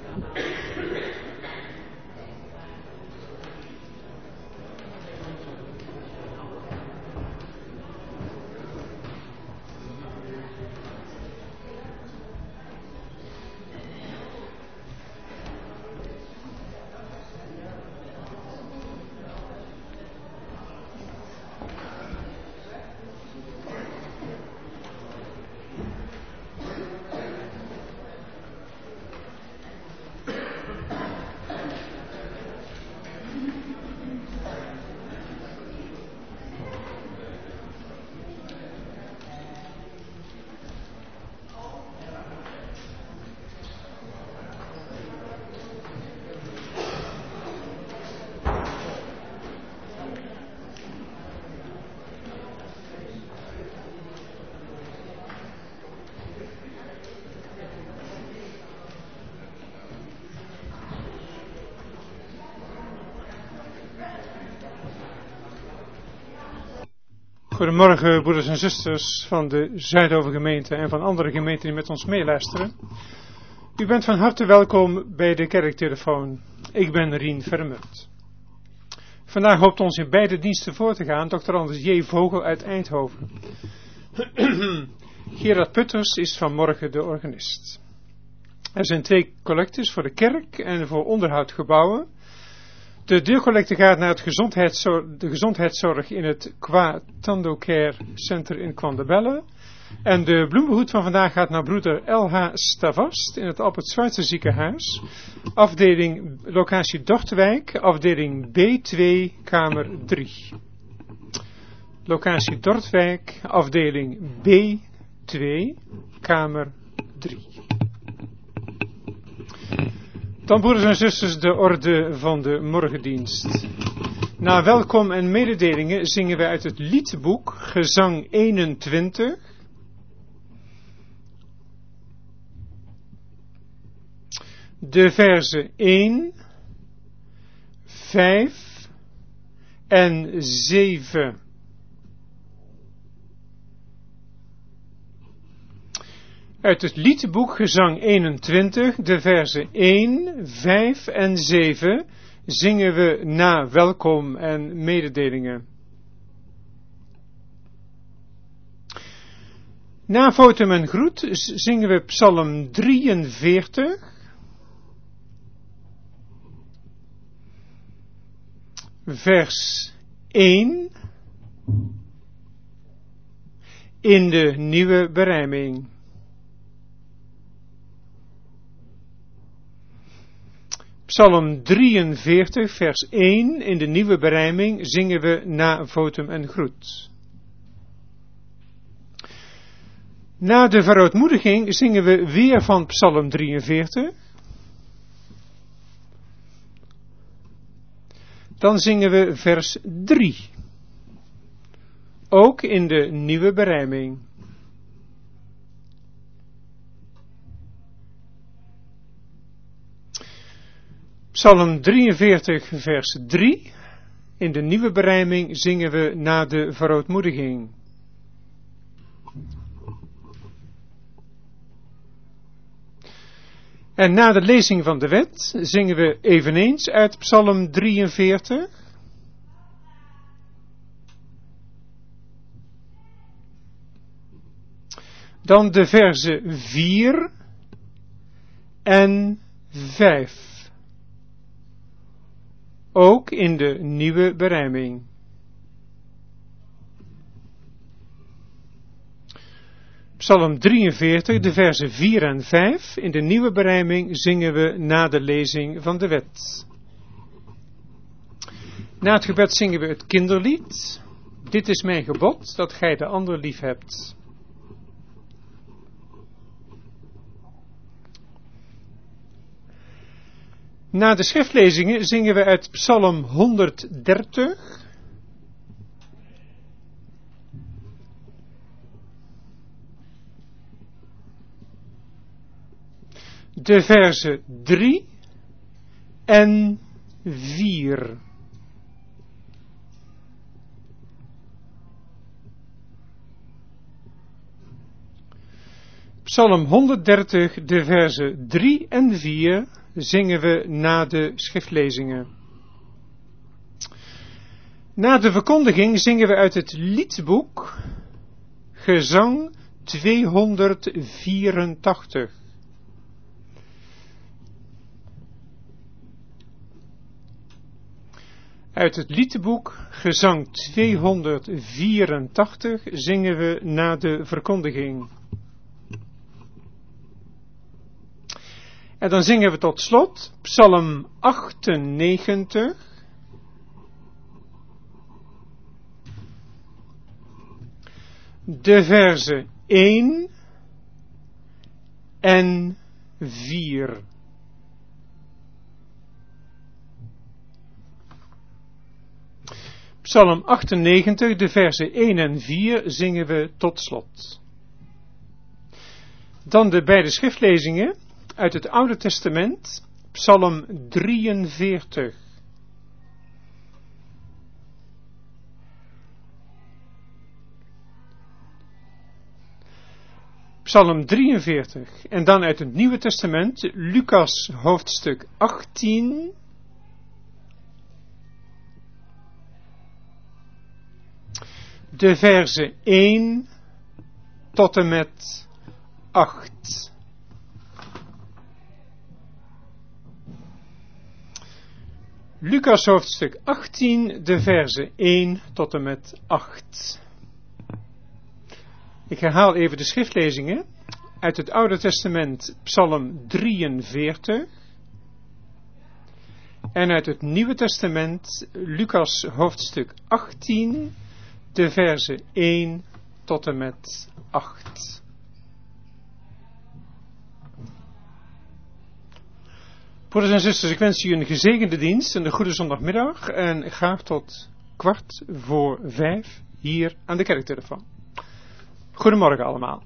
Goedemorgen, broeders en zusters van de Zuidovergemeente en van andere gemeenten die met ons meeluisteren. U bent van harte welkom bij de kerktelefoon. Ik ben Rien Vermunt. Vandaag hoopt ons in beide diensten voor te gaan Dr. Anders J. Vogel uit Eindhoven. Gerard Putters is vanmorgen de organist. Er zijn 2 collectes voor de kerk en voor onderhoudgebouwen. De deurcollecte gaat naar de gezondheidszorg in het Qua Tando Care Center in Kwandebelle. En de bloembehoed van vandaag gaat naar broeder L.H. Stavast in het Albert Schweitzer ziekenhuis. Afdeling locatie Dortwijk, afdeling B2, kamer 3. Locatie Dortwijk, afdeling B2, kamer 3. Dan, broeders en zusters, de orde van de morgendienst. Na welkom en mededelingen zingen wij uit het liedboek Gezang 21. De verzen 1, 5 en 7. Uit het liedboek Gezang 21, de verzen 1, 5 en 7, zingen we na welkom en mededelingen. Na votum en groet zingen we Psalm 43, vers 1, in de nieuwe berijming. Psalm 43, vers 1, in de nieuwe berijming zingen we na votum en groet. Na de verootmoediging zingen we weer van Psalm 43. Dan zingen we vers 3. Ook in de nieuwe berijming. Psalm 43, vers 3. In de nieuwe berijming zingen we na de verootmoediging. En na de lezing van de wet zingen we eveneens uit Psalm 43. Dan de verzen 4 en 5. Ook in de nieuwe berijming. Psalm 43, de verzen 4 en 5. In de nieuwe berijming zingen we na de lezing van de wet. Na het gebed zingen we het kinderlied. Dit is mijn gebod, dat gij de ander lief hebt. Na de schriftlezingen zingen we uit Psalm 130. De verzen 3 en 4. Psalm 130, de verzen 3 en 4 zingen we na de schriftlezingen. Na de verkondiging zingen we uit het liedboek Gezang 284. Uit het liedboek Gezang 284 zingen we na de verkondiging. En dan zingen we tot slot Psalm 98. De verzen 1 en 4. Psalm 98, de verzen 1 en 4 zingen we tot slot. Dan de beide schriftlezingen uit het Oude Testament, Psalm 43. Psalm 43 en dan uit het Nieuwe Testament, Lucas hoofdstuk 18. De verzen 1 tot en met 8. Lucas hoofdstuk 18, de verzen 1 tot en met 8. Ik herhaal even de schriftlezingen. Uit het Oude Testament Psalm 43. En uit het Nieuwe Testament Lucas hoofdstuk 18, de verzen 1 tot en met 8. Broeders en zusters, ik wens u een gezegende dienst en een goede zondagmiddag en graag tot 4:15 hier aan de kerktelefoon. Goedemorgen allemaal.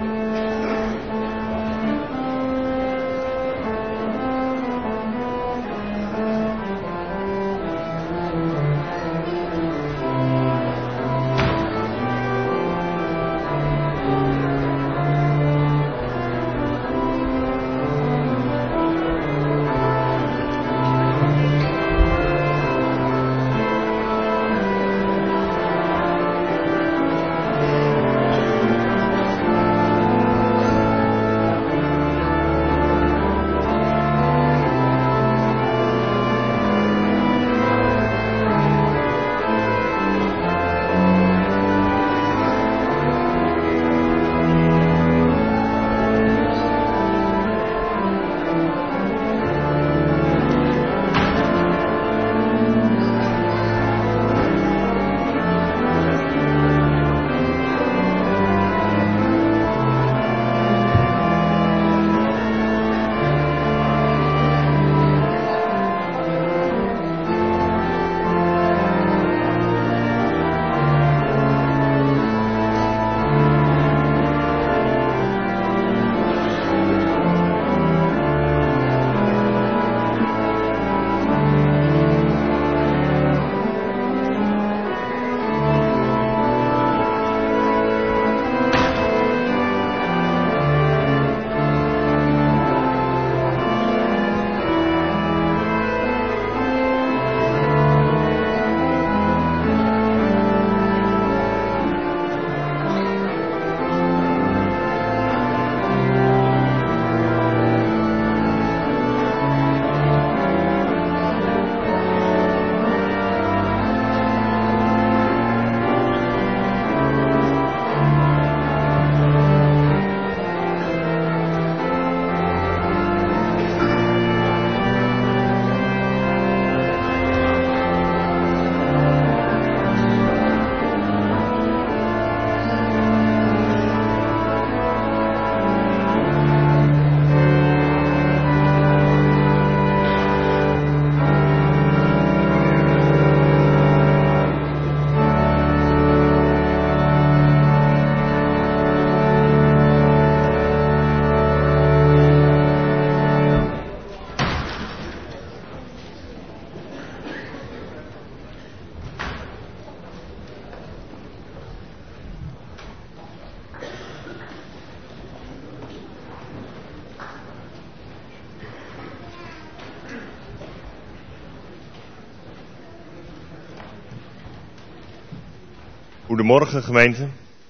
Goedemorgen gemeente.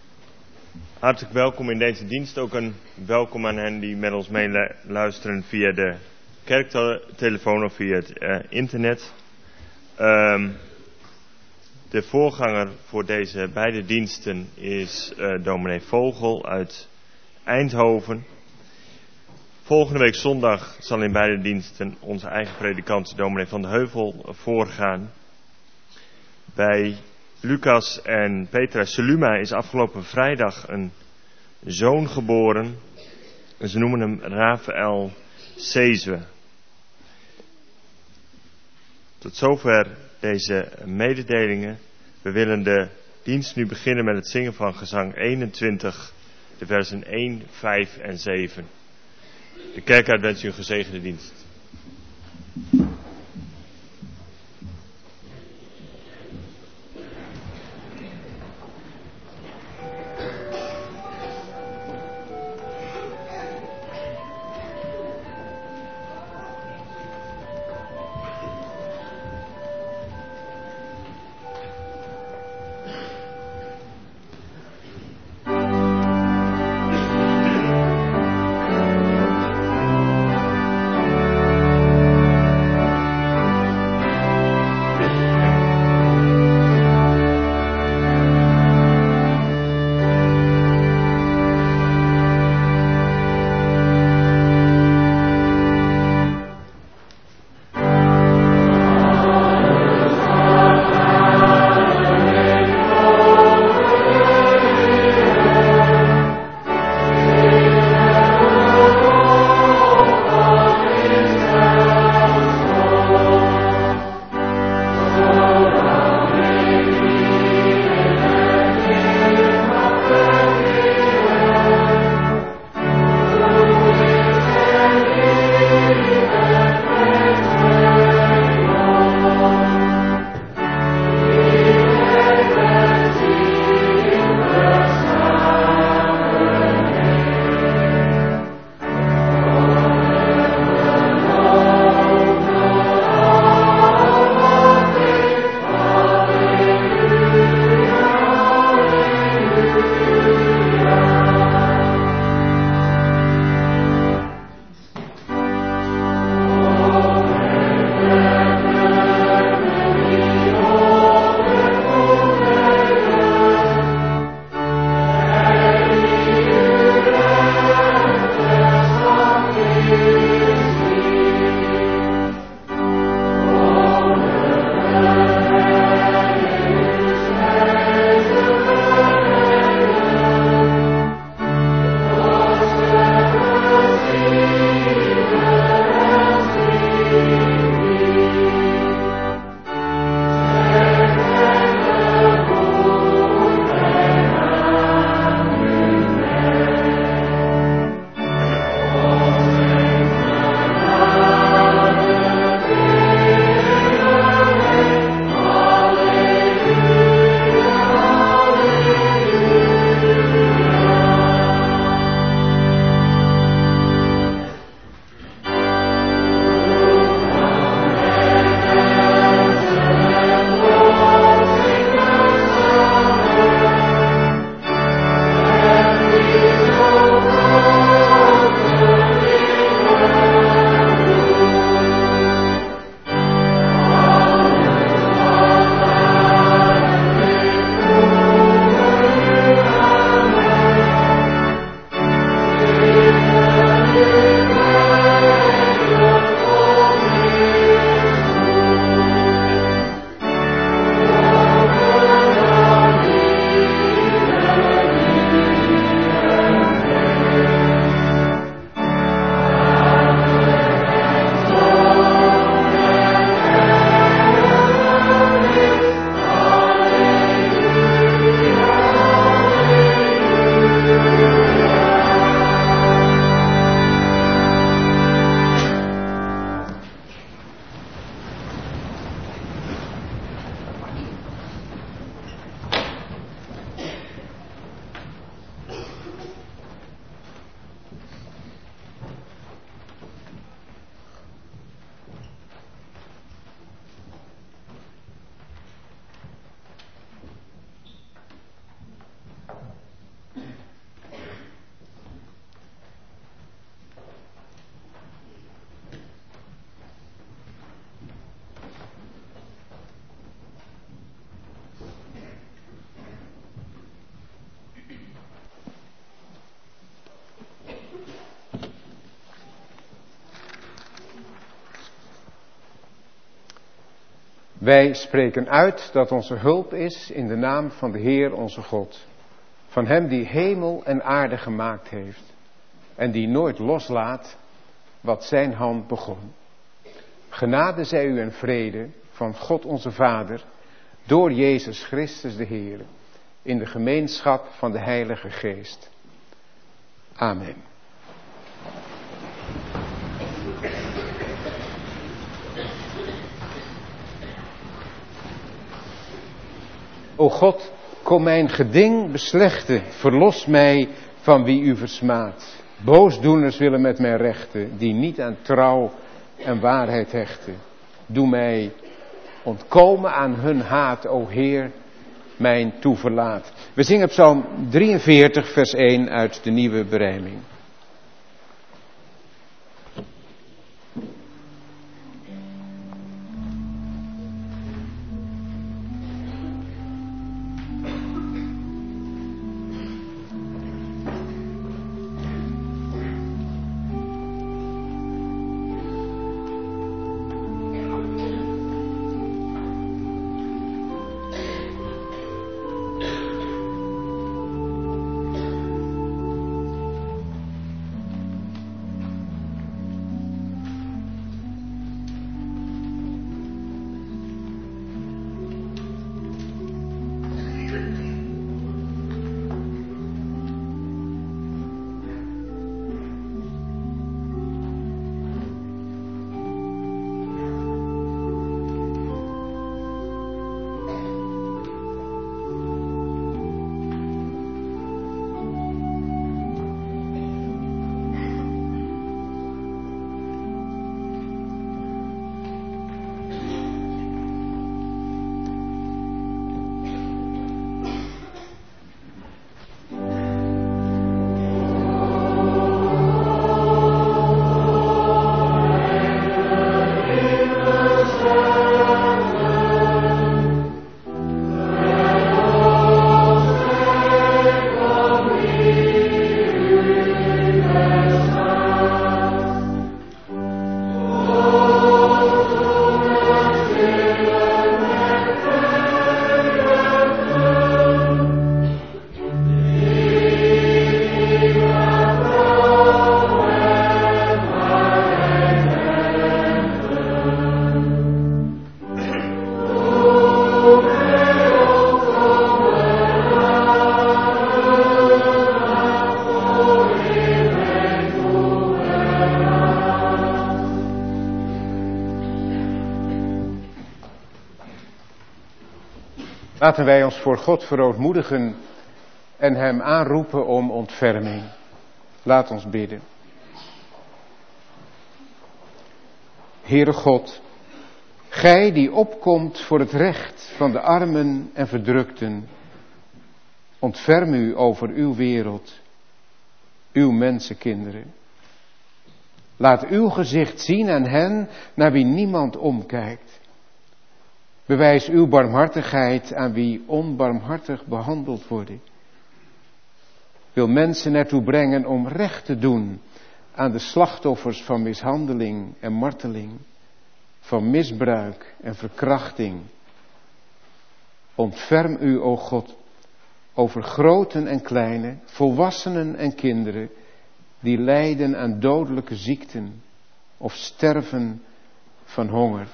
Hartelijk welkom in deze dienst. Ook een welkom aan hen die met ons meeluisteren via de kerktelefoon of via het internet. De voorganger voor deze beide diensten is dominee Vogel uit Eindhoven. Volgende week zondag zal in beide diensten onze eigen predikant dominee Van de Heuvel voorgaan. Bij Lucas en Petra Seluma is afgelopen vrijdag een zoon geboren. Ze noemen hem Rafael Sezwe. Tot zover deze mededelingen. We willen de dienst nu beginnen met het zingen van gezang 21, de versen 1, 5 en 7. De kerk wens u een gezegende dienst. Wij spreken uit dat onze hulp is in de naam van de Heer onze God. Van hem die hemel en aarde gemaakt heeft. En die nooit loslaat wat zijn hand begon. Genade zij u en vrede van God onze Vader. Door Jezus Christus de Heer. In de gemeenschap van de Heilige Geest. Amen. O God, kom mijn geding beslechten, verlos mij van wie u versmaadt. Boosdoeners willen met mij rechten, die niet aan trouw en waarheid hechten. Doe mij ontkomen aan hun haat, o Heer, mijn toeverlaat. We zingen Psalm 43, vers 1 uit de Nieuwe Berijming. Laten wij ons voor God verootmoedigen en hem aanroepen om ontferming. Laat ons bidden. Heere God, Gij die opkomt voor het recht van de armen en verdrukten, ontferm u over uw wereld, uw mensenkinderen. Laat uw gezicht zien aan hen naar wie niemand omkijkt. Bewijs uw barmhartigheid aan wie onbarmhartig behandeld worden. Wil mensen ertoe brengen om recht te doen aan de slachtoffers van mishandeling en marteling, van misbruik en verkrachting. Ontferm u, o God, over groten en kleinen, volwassenen en kinderen, die lijden aan dodelijke ziekten of sterven van honger.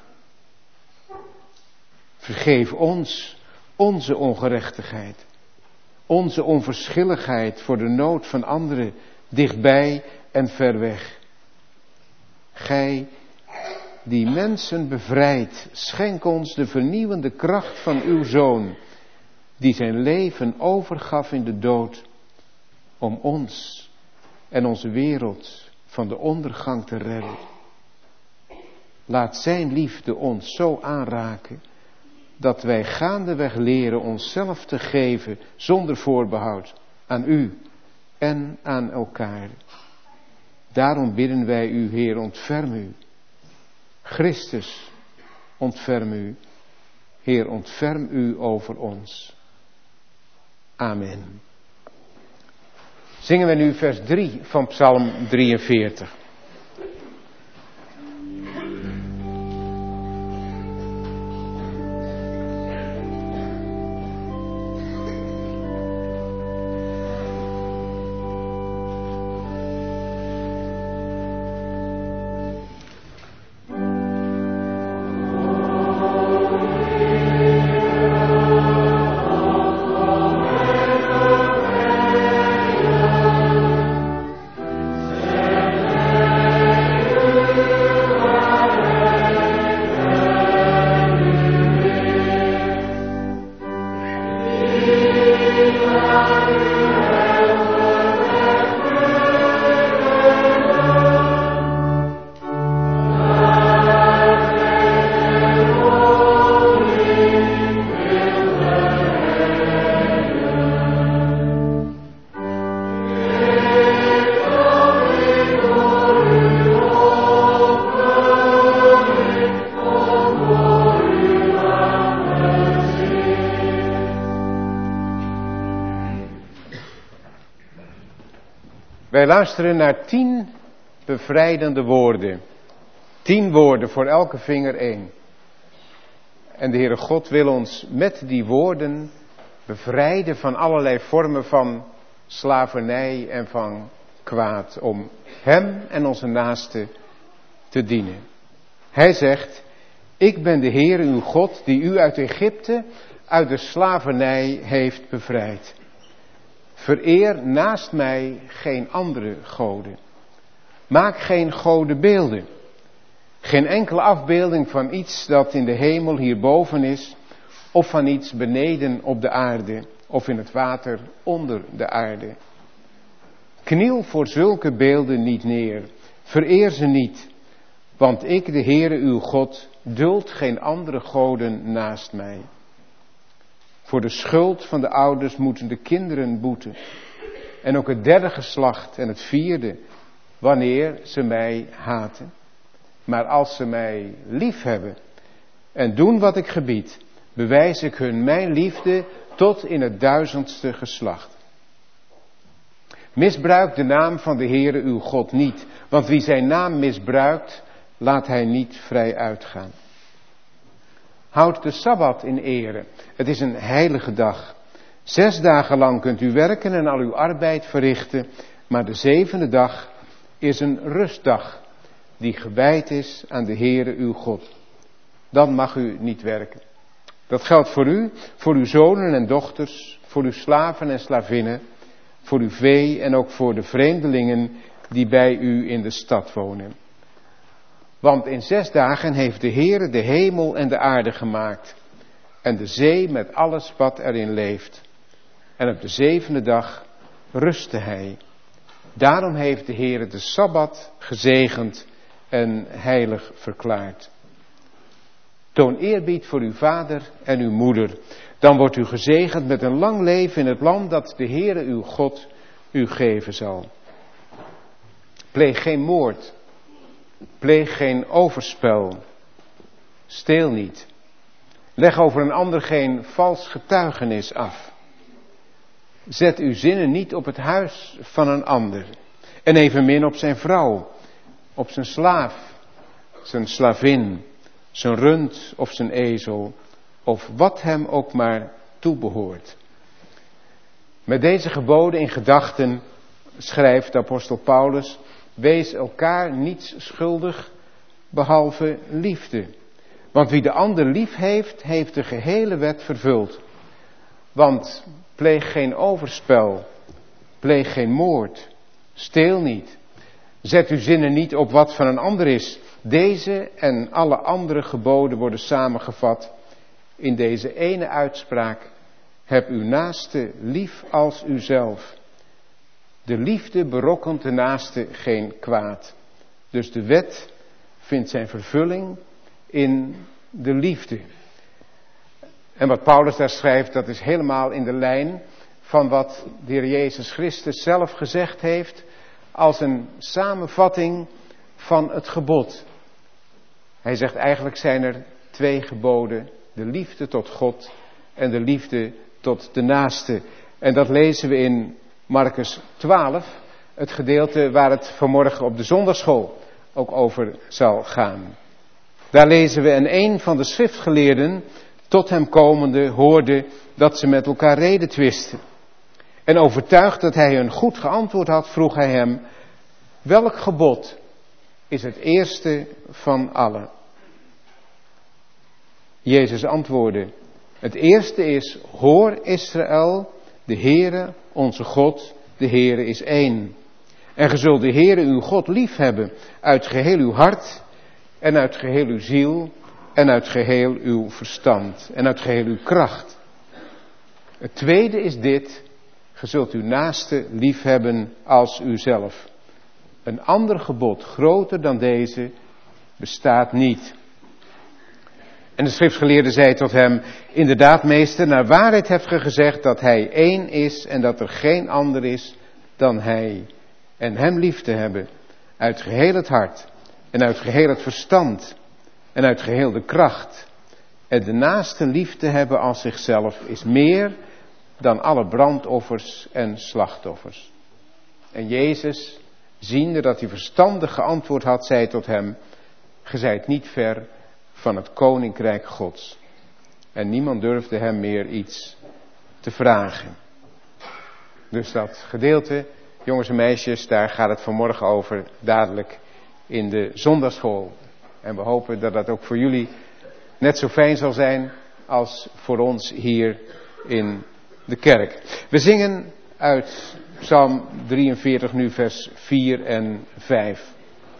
Vergeef ons onze ongerechtigheid, onze onverschilligheid voor de nood van anderen, dichtbij en ver weg. Gij die mensen bevrijdt, schenk ons de vernieuwende kracht van uw Zoon, die zijn leven overgaf in de dood, om ons en onze wereld van de ondergang te redden. Laat zijn liefde ons zo aanraken, dat wij gaandeweg leren onszelf te geven zonder voorbehoud aan u en aan elkaar. Daarom bidden wij u, Heer, ontferm u. Christus, ontferm u. Heer, ontferm u over ons. Amen. Zingen we nu vers 3 van Psalm 43. Wij luisteren naar 10 bevrijdende woorden. 10 woorden, voor elke vinger 1. En de Heere God wil ons met die woorden bevrijden van allerlei vormen van slavernij en van kwaad. Om Hem en onze naasten te dienen. Hij zegt, ik ben de Heere uw God die u uit Egypte, uit de slavernij heeft bevrijd. Vereer naast mij geen andere goden. Maak geen godenbeelden. Geen enkele afbeelding van iets dat in de hemel hierboven is, of van iets beneden op de aarde, of in het water onder de aarde. Kniel voor zulke beelden niet neer, vereer ze niet, want ik, de Heere uw God, duld geen andere goden naast mij. Voor de schuld van de ouders moeten de kinderen boeten, en ook het 3e geslacht en het 4e, wanneer ze mij haten. Maar als ze mij lief hebben en doen wat ik gebied, bewijs ik hun mijn liefde tot in het 1000ste geslacht. Misbruik de naam van de Heere uw God niet, want wie zijn naam misbruikt, laat hij niet vrij uitgaan. Houd de Sabbat in ere. Het is een heilige dag. 6 dagen lang kunt u werken en al uw arbeid verrichten, maar de 7e dag is een rustdag die gewijd is aan de Heere uw God. Dan mag u niet werken. Dat geldt voor u, voor uw zonen en dochters, voor uw slaven en slavinnen, voor uw vee en ook voor de vreemdelingen die bij u in de stad wonen. Want in 6 dagen heeft de Heere de hemel en de aarde gemaakt en de zee met alles wat erin leeft. En op de 7e dag rustte hij. Daarom heeft de Heere de Sabbat gezegend en heilig verklaard. Toon eerbied voor uw vader en uw moeder. Dan wordt u gezegend met een lang leven in het land dat de Heere uw God u geven zal. Pleeg geen moord. Pleeg geen overspel. Steel niet. Leg over een ander geen vals getuigenis af. Zet uw zinnen niet op het huis van een ander. En evenmin op zijn vrouw, op zijn slaaf, zijn slavin, zijn rund of zijn ezel, of wat hem ook maar toebehoort. Met deze geboden in gedachten schrijft de apostel Paulus, wees elkaar niets schuldig, behalve liefde. Want wie de ander lief heeft, heeft de gehele wet vervuld. Want pleeg geen overspel, pleeg geen moord, steel niet. Zet uw zinnen niet op wat van een ander is. Deze en alle andere geboden worden samengevat in deze ene uitspraak. Heb uw naaste lief als uzelf. De liefde berokkent de naaste geen kwaad. Dus de wet vindt zijn vervulling in de liefde. En wat Paulus daar schrijft, dat is helemaal in de lijn van wat de Heer Jezus Christus zelf gezegd heeft als een samenvatting van het gebod. Hij zegt eigenlijk zijn er 2 geboden, de liefde tot God en de liefde tot de naaste. En dat lezen we in Marcus 12, het gedeelte waar het vanmorgen op de zondagschool ook over zal gaan. Daar lezen we en een van de schriftgeleerden tot hem komende hoorde dat ze met elkaar redetwisten. En overtuigd dat hij hun goed geantwoord had, vroeg hij hem, welk gebod is het eerste van allen? Jezus antwoordde, het eerste is, hoor Israël, de Heere, onze God, de Heere is één. En ge zult de Heere uw God lief hebben uit geheel uw hart en uit geheel uw ziel en uit geheel uw verstand en uit geheel uw kracht. Het tweede is dit, ge zult uw naaste lief hebben als uzelf. Een ander gebod groter dan deze bestaat niet. En de schriftgeleerde zei tot hem, inderdaad meester, naar waarheid hebt ge gezegd dat hij één is en dat er geen ander is dan hij. En hem lief te hebben uit geheel het hart en uit geheel het verstand en uit geheel de kracht. En de naaste lief te hebben als zichzelf is meer dan alle brandoffers en slachtoffers. En Jezus, ziende dat hij verstandig geantwoord had, zei tot hem: Ge zijt niet ver van het koninkrijk Gods. En niemand durfde hem meer iets te vragen. Dus dat gedeelte, jongens en meisjes, daar gaat het vanmorgen over, dadelijk in de zondagschool. En we hopen dat dat ook voor jullie net zo fijn zal zijn als voor ons hier in de kerk. We zingen uit Psalm 43 nu vers 4 en 5.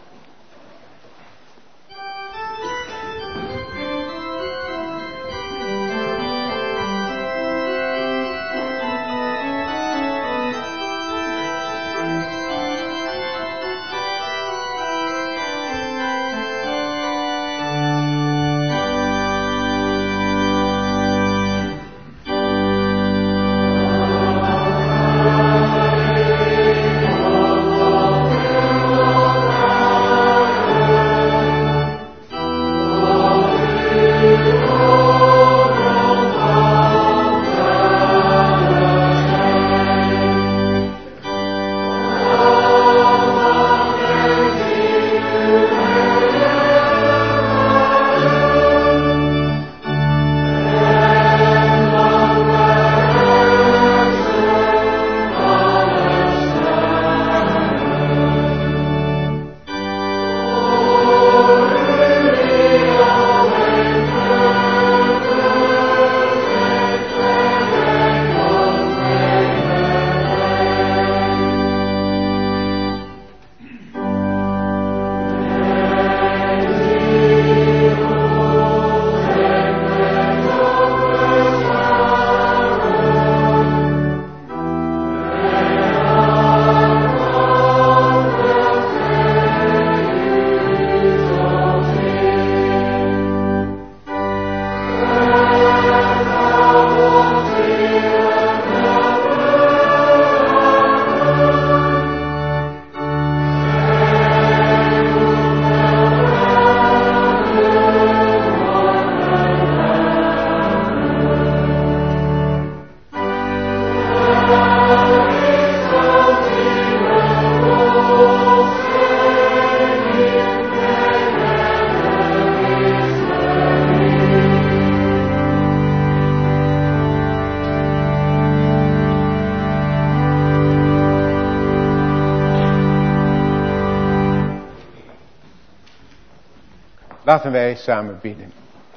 Laten wij samen bidden.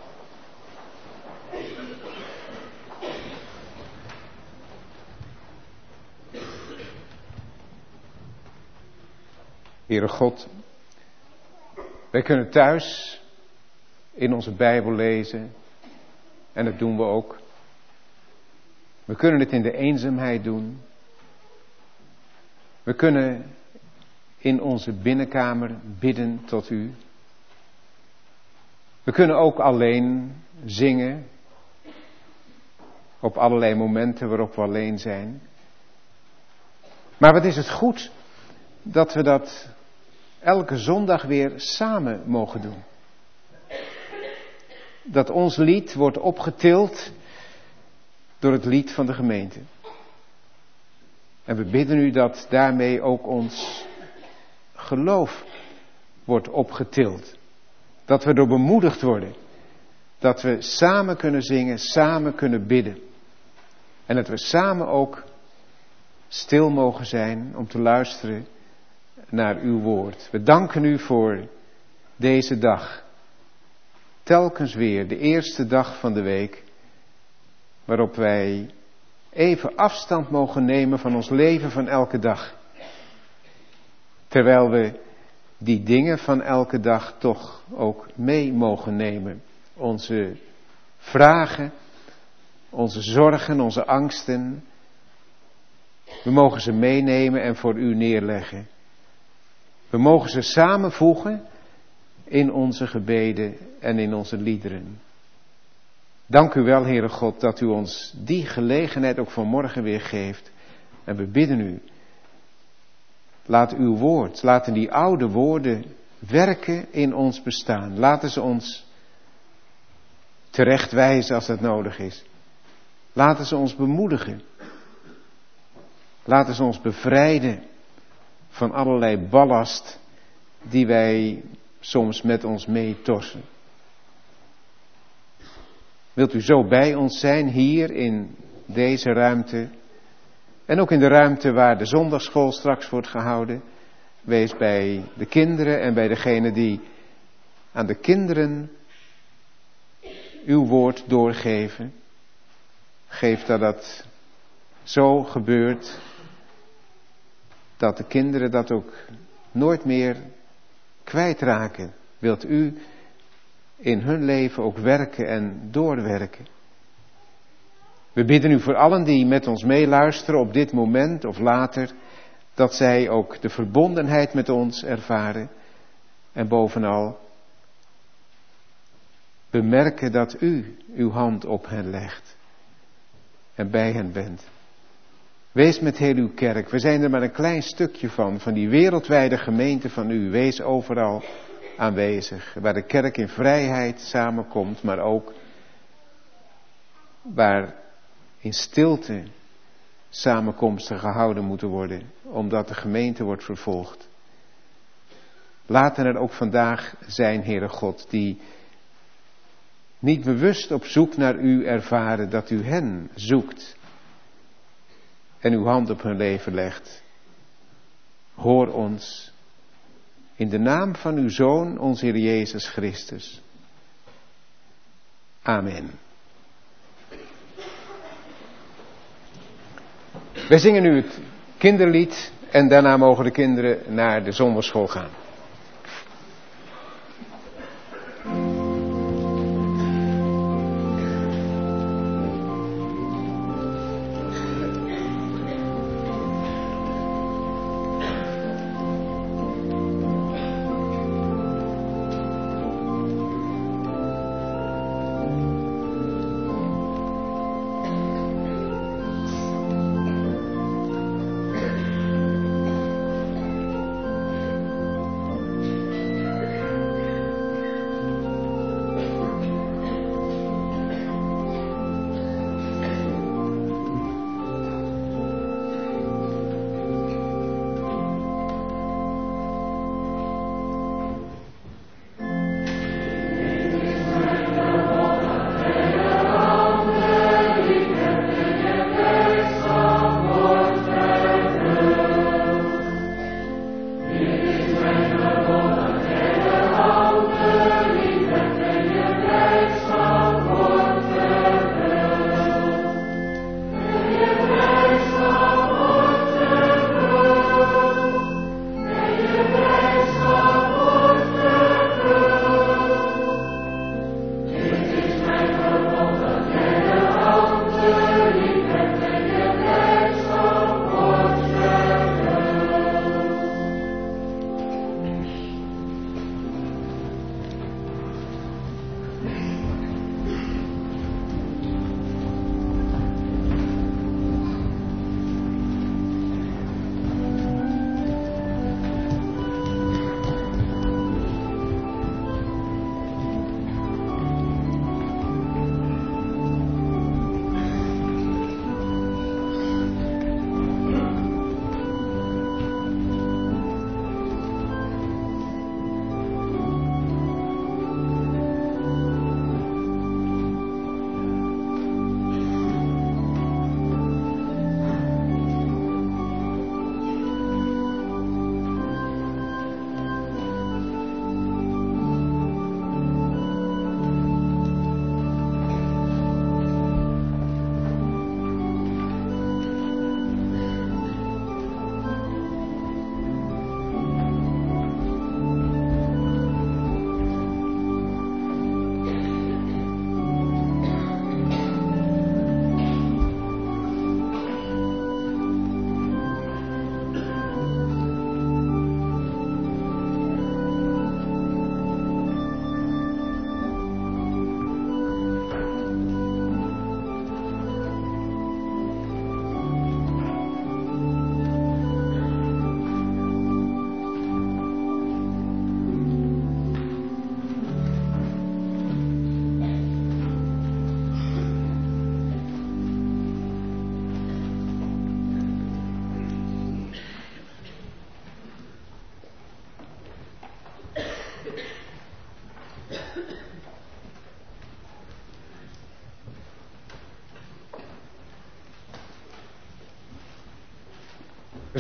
Heere God, wij kunnen thuis in onze Bijbel lezen en dat doen we ook. We kunnen het in de eenzaamheid doen. We kunnen in onze binnenkamer bidden tot u. We kunnen ook alleen zingen op allerlei momenten waarop we alleen zijn. Maar wat is het goed dat we dat elke zondag weer samen mogen doen. Dat ons lied wordt opgetild door het lied van de gemeente. En we bidden u dat daarmee ook ons geloof wordt opgetild. Dat we door bemoedigd worden. Dat we samen kunnen zingen, samen kunnen bidden. En dat we samen ook stil mogen zijn om te luisteren naar uw woord. We danken u voor deze dag. Telkens weer de eerste dag van de week. Waarop wij even afstand mogen nemen van ons leven van elke dag. Terwijl we die dingen van elke dag toch ook mee mogen nemen. Onze vragen, onze zorgen, onze angsten. We mogen ze meenemen en voor u neerleggen. We mogen ze samenvoegen in onze gebeden en in onze liederen. Dank u wel, Heere God, dat u ons die gelegenheid ook vanmorgen weer geeft. En we bidden u, laat uw woord, laten die oude woorden werken in ons bestaan. Laten ze ons terechtwijzen als dat nodig is. Laten ze ons bemoedigen. Laten ze ons bevrijden van allerlei ballast die wij soms met ons meetorsen. Wilt u zo bij ons zijn hier in deze ruimte en ook in de ruimte waar de zondagschool straks wordt gehouden. Wees bij de kinderen en bij degene die aan de kinderen uw woord doorgeven. Geef dat zo gebeurt, dat de kinderen dat ook nooit meer kwijtraken. Wilt u in hun leven ook werken en doorwerken. We bidden u voor allen die met ons meeluisteren op dit moment of later, dat zij ook de verbondenheid met ons ervaren en bovenal bemerken dat u uw hand op hen legt en bij hen bent. Wees met heel uw kerk. We zijn er maar een klein stukje van die wereldwijde gemeente van u. Wees overal aanwezig, waar de kerk in vrijheid samenkomt, maar ook waar in stilte samenkomsten gehouden moeten worden, omdat de gemeente wordt vervolgd. Laten er ook vandaag zijn, Heere God, die niet bewust op zoek naar u ervaren, dat u hen zoekt en uw hand op hun leven legt. Hoor ons in de naam van uw Zoon, onze Heer Jezus Christus. Amen. Wij zingen nu het kinderlied en daarna mogen de kinderen naar de zondagschool gaan.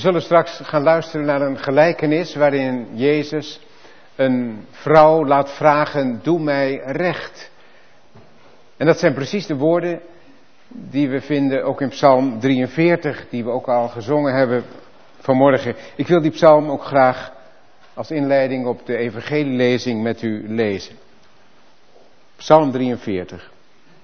zullen straks gaan luisteren naar een gelijkenis waarin Jezus een vrouw laat vragen, doe mij recht. En dat zijn precies de woorden die we vinden ook in Psalm 43, die we ook al gezongen hebben vanmorgen. Ik wil die psalm ook graag als inleiding op de evangelielezing met u lezen. Psalm 43.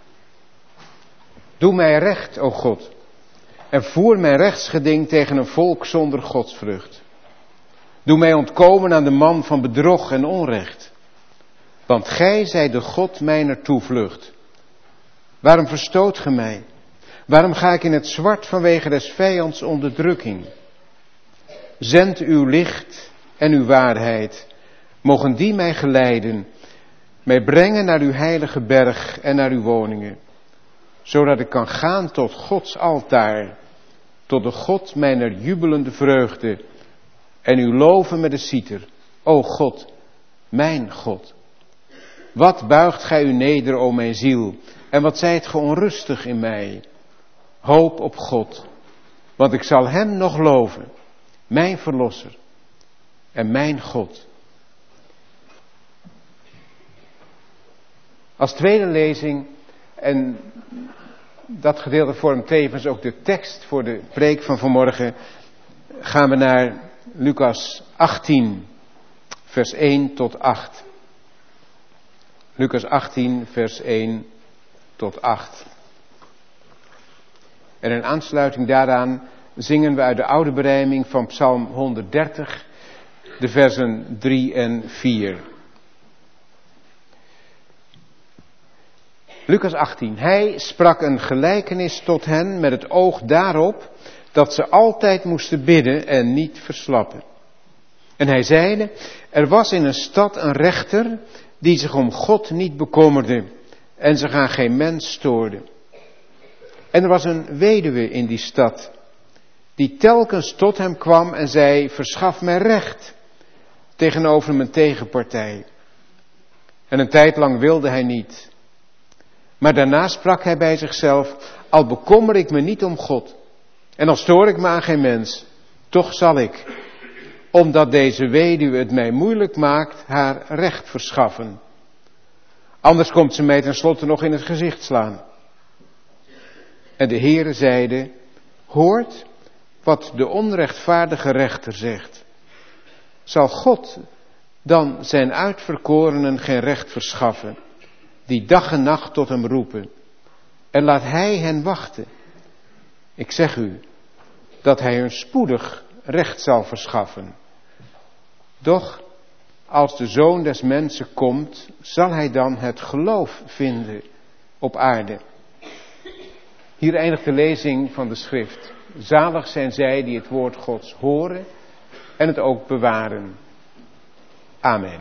Doe mij recht, o God, en voer mijn rechtsgeding tegen een volk zonder godsvrucht. Doe mij ontkomen aan de man van bedrog en onrecht, want gij zijt de God mijner toevlucht. Waarom verstoot ge mij? Waarom ga ik in het zwart vanwege des vijands onderdrukking? Zend uw licht en uw waarheid, mogen die mij geleiden, mij brengen naar uw heilige berg en naar uw woningen, zodat ik kan gaan tot Gods altaar, tot de God mijner jubelende vreugde, en u loven met de citer, o God, mijn God. Wat buigt gij u neder, o mijn ziel, en wat zijt ge onrustig in mij? Hoop op God, want ik zal hem nog loven, mijn verlosser en mijn God. Als tweede lezing, en dat gedeelte vormt tevens ook de tekst voor de preek van vanmorgen, gaan we naar Lucas 18, vers 1 tot 8. Lucas 18, vers 1 tot 8. En in aansluiting daaraan zingen we uit de oude berijming van Psalm 130, de versen 3 en 4. Lucas 18. Hij sprak een gelijkenis tot hen met het oog daarop dat ze altijd moesten bidden en niet verslappen. En hij zeide, er was in een stad een rechter die zich om God niet bekommerde en zich aan geen mens stoorde. En er was een weduwe in die stad die telkens tot hem kwam en zei, verschaf mij recht tegenover mijn tegenpartij. En een tijd lang wilde hij niet. Maar daarna sprak hij bij zichzelf, al bekommer ik me niet om God en al stoor ik me aan geen mens, toch zal ik, omdat deze weduwe het mij moeilijk maakt, haar recht verschaffen. Anders komt ze mij tenslotte nog in het gezicht slaan. En de Heere zeide, hoort wat de onrechtvaardige rechter zegt. Zal God dan zijn uitverkorenen geen recht verschaffen, die dag en nacht tot hem roepen, en laat hij hen wachten? Ik zeg u, dat hij hun spoedig recht zal verschaffen. Doch, als de Zoon des Mensen komt, zal hij dan het geloof vinden op aarde? Hier eindigt de lezing van de schrift. Zalig zijn zij die het woord Gods horen en het ook bewaren. Amen.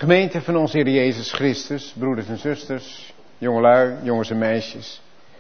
Gemeente van onze Heer Jezus Christus, broeders en zusters, jongelui, jongens en meisjes.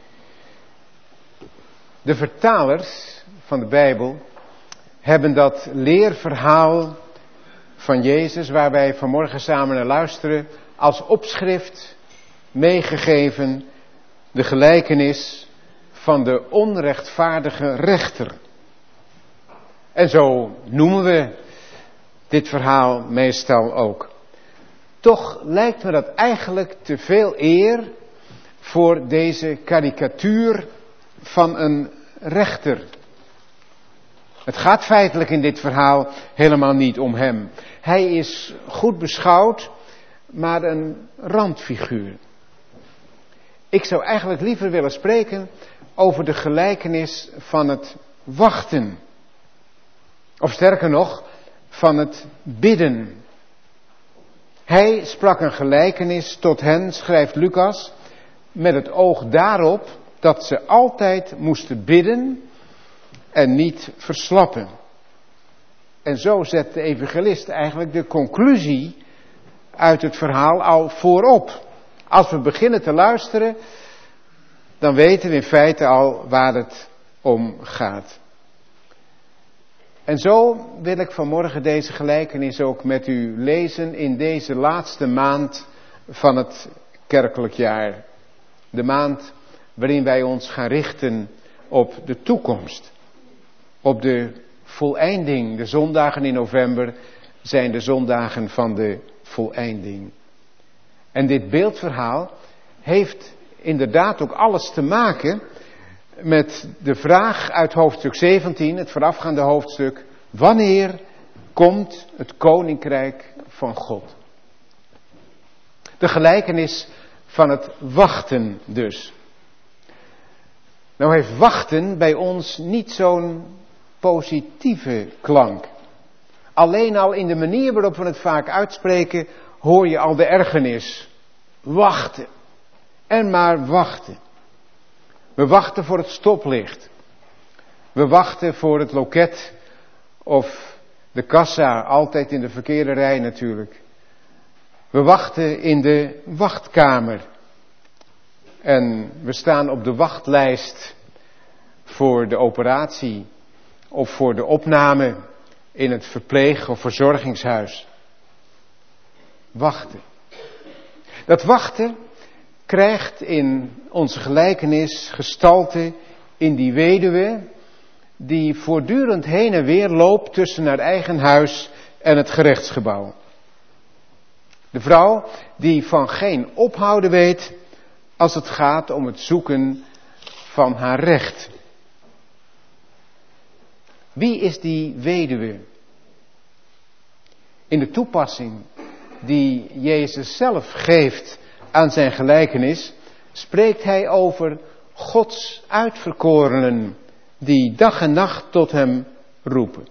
De vertalers van de Bijbel hebben dat leerverhaal van Jezus, waar wij vanmorgen samen naar luisteren, als opschrift meegegeven, de gelijkenis van de onrechtvaardige rechter. En zo noemen we dit verhaal meestal ook. Toch lijkt me dat eigenlijk te veel eer voor deze karikatuur van een rechter. Het gaat feitelijk in dit verhaal helemaal niet om hem. Hij is goed beschouwd, maar een randfiguur. Ik zou eigenlijk liever willen spreken over de gelijkenis van het wachten. Of sterker nog, van het bidden. Hij sprak een gelijkenis tot hen, schrijft Lucas, met het oog daarop dat ze altijd moesten bidden en niet verslappen. En zo zet de evangelist eigenlijk de conclusie uit het verhaal al voorop. Als we beginnen te luisteren, dan weten we in feite al waar het om gaat. En zo wil ik vanmorgen deze gelijkenis ook met u lezen in deze laatste maand van het kerkelijk jaar. De maand waarin wij ons gaan richten op de toekomst. Op de voleinding. De zondagen in november zijn de zondagen van de voleinding. En dit beeldverhaal heeft inderdaad ook alles te maken met de vraag uit hoofdstuk 17, het voorafgaande hoofdstuk. Wanneer komt het koninkrijk van God? De gelijkenis van het wachten dus. Nou heeft wachten bij ons niet zo'n positieve klank. Alleen al in de manier waarop we het vaak uitspreken, hoor je al de ergernis. Wachten. En maar wachten. We wachten voor het stoplicht. We wachten voor het loket of de kassa, altijd in de verkeerde rij natuurlijk. We wachten in de wachtkamer. En we staan op de wachtlijst voor de operatie of voor de opname in het verpleeg- of verzorgingshuis. Wachten. Dat wachten krijgt in onze gelijkenis gestalte in die weduwe die voortdurend heen en weer loopt tussen haar eigen huis en het gerechtsgebouw. De vrouw die van geen ophouden weet als het gaat om het zoeken van haar recht. Wie is die weduwe? In de toepassing die Jezus zelf geeft aan zijn gelijkenis, spreekt hij over Gods uitverkorenen die dag en nacht tot hem roepen.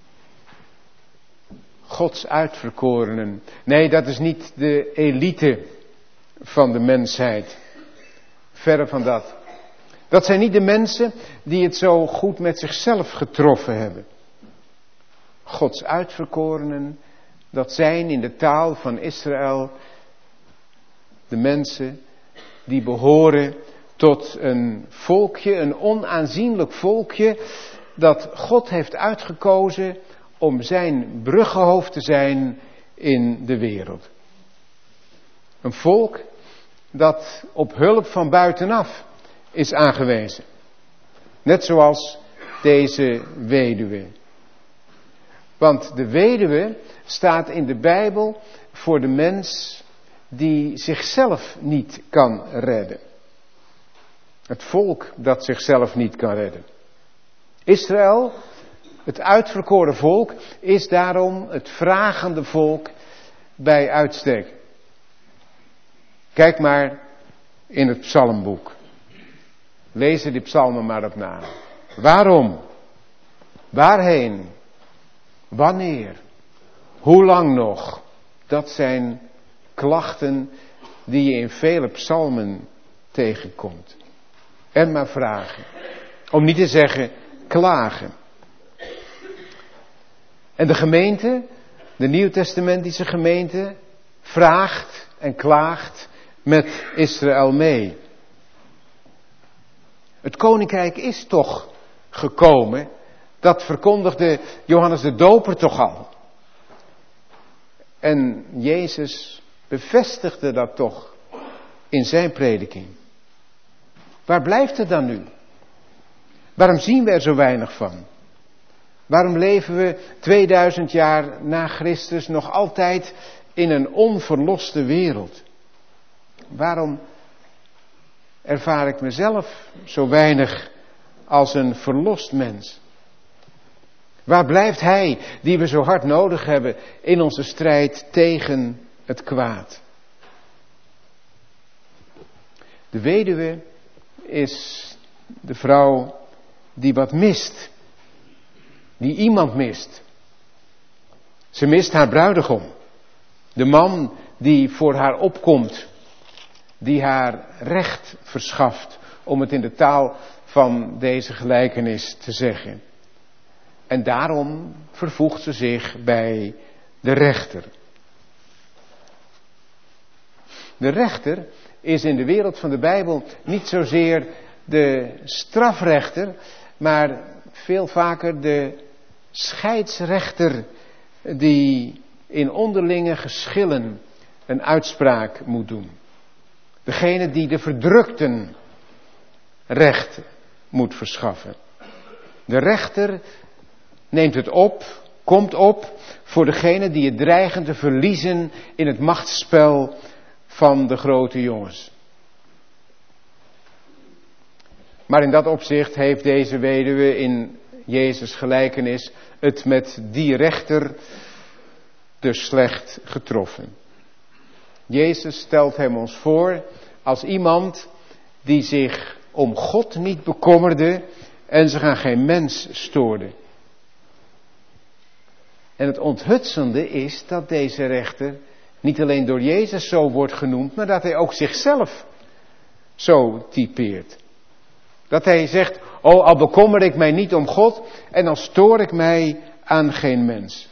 Gods uitverkorenen. Nee, dat is niet de elite van de mensheid. Verre van dat. Dat zijn niet de mensen die het zo goed met zichzelf getroffen hebben. Gods uitverkorenen, dat zijn in de taal van Israël de mensen die behoren tot een volkje, een onaanzienlijk volkje, dat God heeft uitgekozen om zijn bruggenhoofd te zijn in de wereld. Een volk dat op hulp van buitenaf is aangewezen. Net zoals deze weduwe. Want de weduwe staat in de Bijbel voor de mens die zichzelf niet kan redden. Het volk dat zichzelf niet kan redden. Israël, het uitverkoren volk, is daarom het vragende volk bij uitstek. Kijk maar in het psalmboek. Lees er die psalmen maar op na. Waarom? Waarheen? Wanneer? Hoe lang nog? Dat zijn klachten die je in vele psalmen tegenkomt. En maar vragen. Om niet te zeggen klagen. En de gemeente, de nieuwtestamentische gemeente, vraagt en klaagt met Israël mee. Het koninkrijk is toch gekomen. Dat verkondigde Johannes de Doper toch al. En Jezus bevestigde dat toch in zijn prediking. Waar blijft het dan nu? Waarom zien we er zo weinig van? Waarom leven we 2000 jaar na Christus nog altijd in een onverloste wereld? Waarom ervaar ik mezelf zo weinig als een verlost mens? Waar blijft Hij die we zo hard nodig hebben in onze strijd tegen het kwaad? De weduwe is de vrouw die wat mist. Die iemand mist. Ze mist haar bruidegom. De man die voor haar opkomt. Die haar recht verschaft. Om het in de taal van deze gelijkenis te zeggen. En daarom vervoegt ze zich bij de rechter. De rechter is in de wereld van de Bijbel niet zozeer de strafrechter, maar veel vaker de scheidsrechter die in onderlinge geschillen een uitspraak moet doen. Degene die de verdrukten recht moet verschaffen. De rechter neemt het op, komt op voor degene die het dreigen te verliezen in het machtsspel van de grote jongens. Maar in dat opzicht heeft deze weduwe in Jezus' gelijkenis het met die rechter dus slecht getroffen. Jezus stelt hem ons voor als iemand die zich om God niet bekommerde en zich aan geen mens stoorde. En het onthutsende is dat deze rechter niet alleen door Jezus zo wordt genoemd, maar dat hij ook zichzelf zo typeert. Dat hij zegt, al bekommer ik mij niet om God en dan stoor ik mij aan geen mens.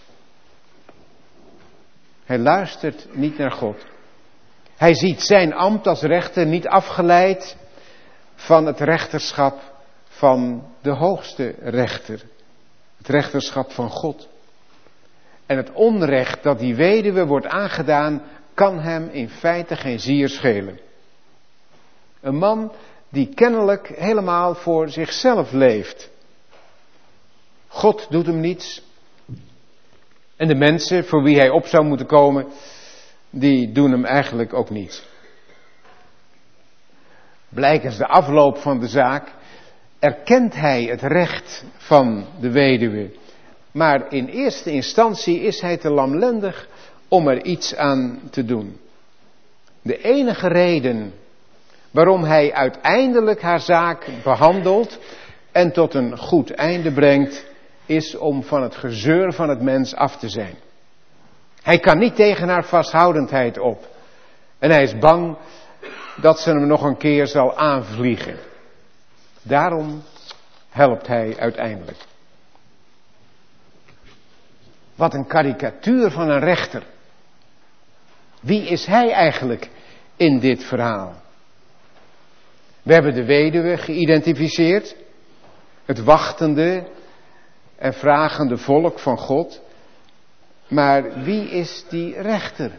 Hij luistert niet naar God. Hij ziet zijn ambt als rechter niet afgeleid van het rechterschap van de hoogste rechter. Het rechterschap van God. En het onrecht dat die weduwe wordt aangedaan, kan hem in feite geen zier schelen. Een man die kennelijk helemaal voor zichzelf leeft. God doet hem niets. En de mensen voor wie hij op zou moeten komen, die doen hem eigenlijk ook niets. Blijkens de afloop van de zaak erkent hij het recht van de weduwe. Maar in eerste instantie is hij te lamlendig om er iets aan te doen. De enige reden waarom hij uiteindelijk haar zaak behandelt en tot een goed einde brengt, is om van het gezeur van het mens af te zijn. Hij kan niet tegen haar vasthoudendheid op. En hij is bang dat ze hem nog een keer zal aanvliegen. Daarom helpt hij uiteindelijk. Wat een karikatuur van een rechter. Wie is hij eigenlijk in dit verhaal? We hebben de weduwe geïdentificeerd. Het wachtende en vragende volk van God. Maar wie is die rechter?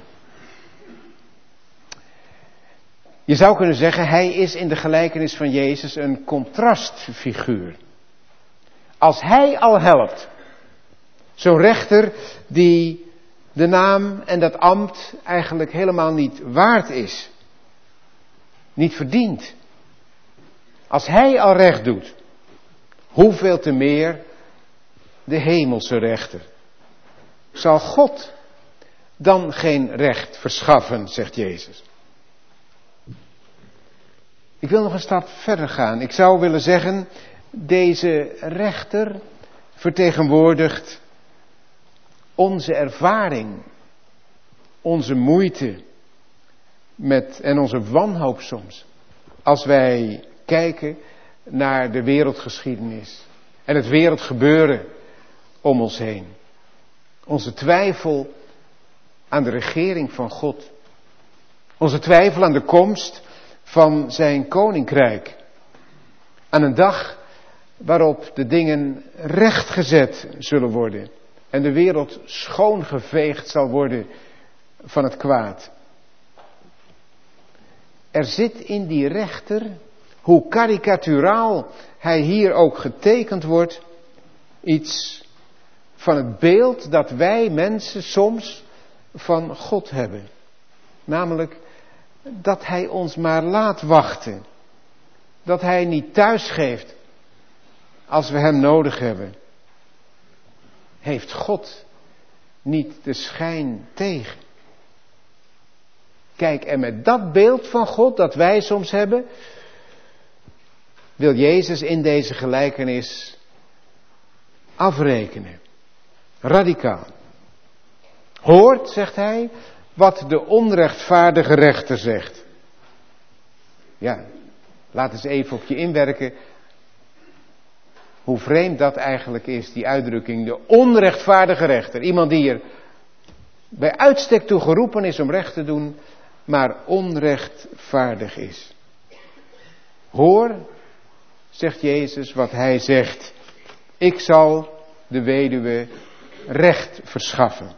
Je zou kunnen zeggen, hij is in de gelijkenis van Jezus een contrastfiguur. Als hij al helpt, zo'n rechter die de naam en dat ambt eigenlijk helemaal niet waard is. Niet verdient. Als hij al recht doet, hoeveel te meer de hemelse rechter. Zal God dan geen recht verschaffen, zegt Jezus. Ik wil nog een stap verder gaan. Ik zou willen zeggen, deze rechter vertegenwoordigt onze ervaring, onze moeite en onze wanhoop soms. Als wij kijken naar de wereldgeschiedenis en het wereldgebeuren om ons heen. Onze twijfel aan de regering van God. Onze twijfel aan de komst van zijn koninkrijk. Aan een dag waarop de dingen rechtgezet zullen worden. En de wereld schoongeveegd zal worden van het kwaad. Er zit in die rechter, hoe karikaturaal hij hier ook getekend wordt, iets van het beeld dat wij mensen soms van God hebben. Namelijk dat hij ons maar laat wachten. Dat hij niet thuis geeft als we hem nodig hebben. Heeft God niet de schijn tegen? Kijk, en met dat beeld van God dat wij soms hebben, wil Jezus in deze gelijkenis afrekenen. Radicaal. Hoort, zegt hij, wat de onrechtvaardige rechter zegt. Ja, laat eens even op je inwerken hoe vreemd dat eigenlijk is, die uitdrukking, de onrechtvaardige rechter. Iemand die er bij uitstek toe geroepen is om recht te doen, maar onrechtvaardig is. Hoor, zegt Jezus, wat hij zegt. Ik zal de weduwe recht verschaffen.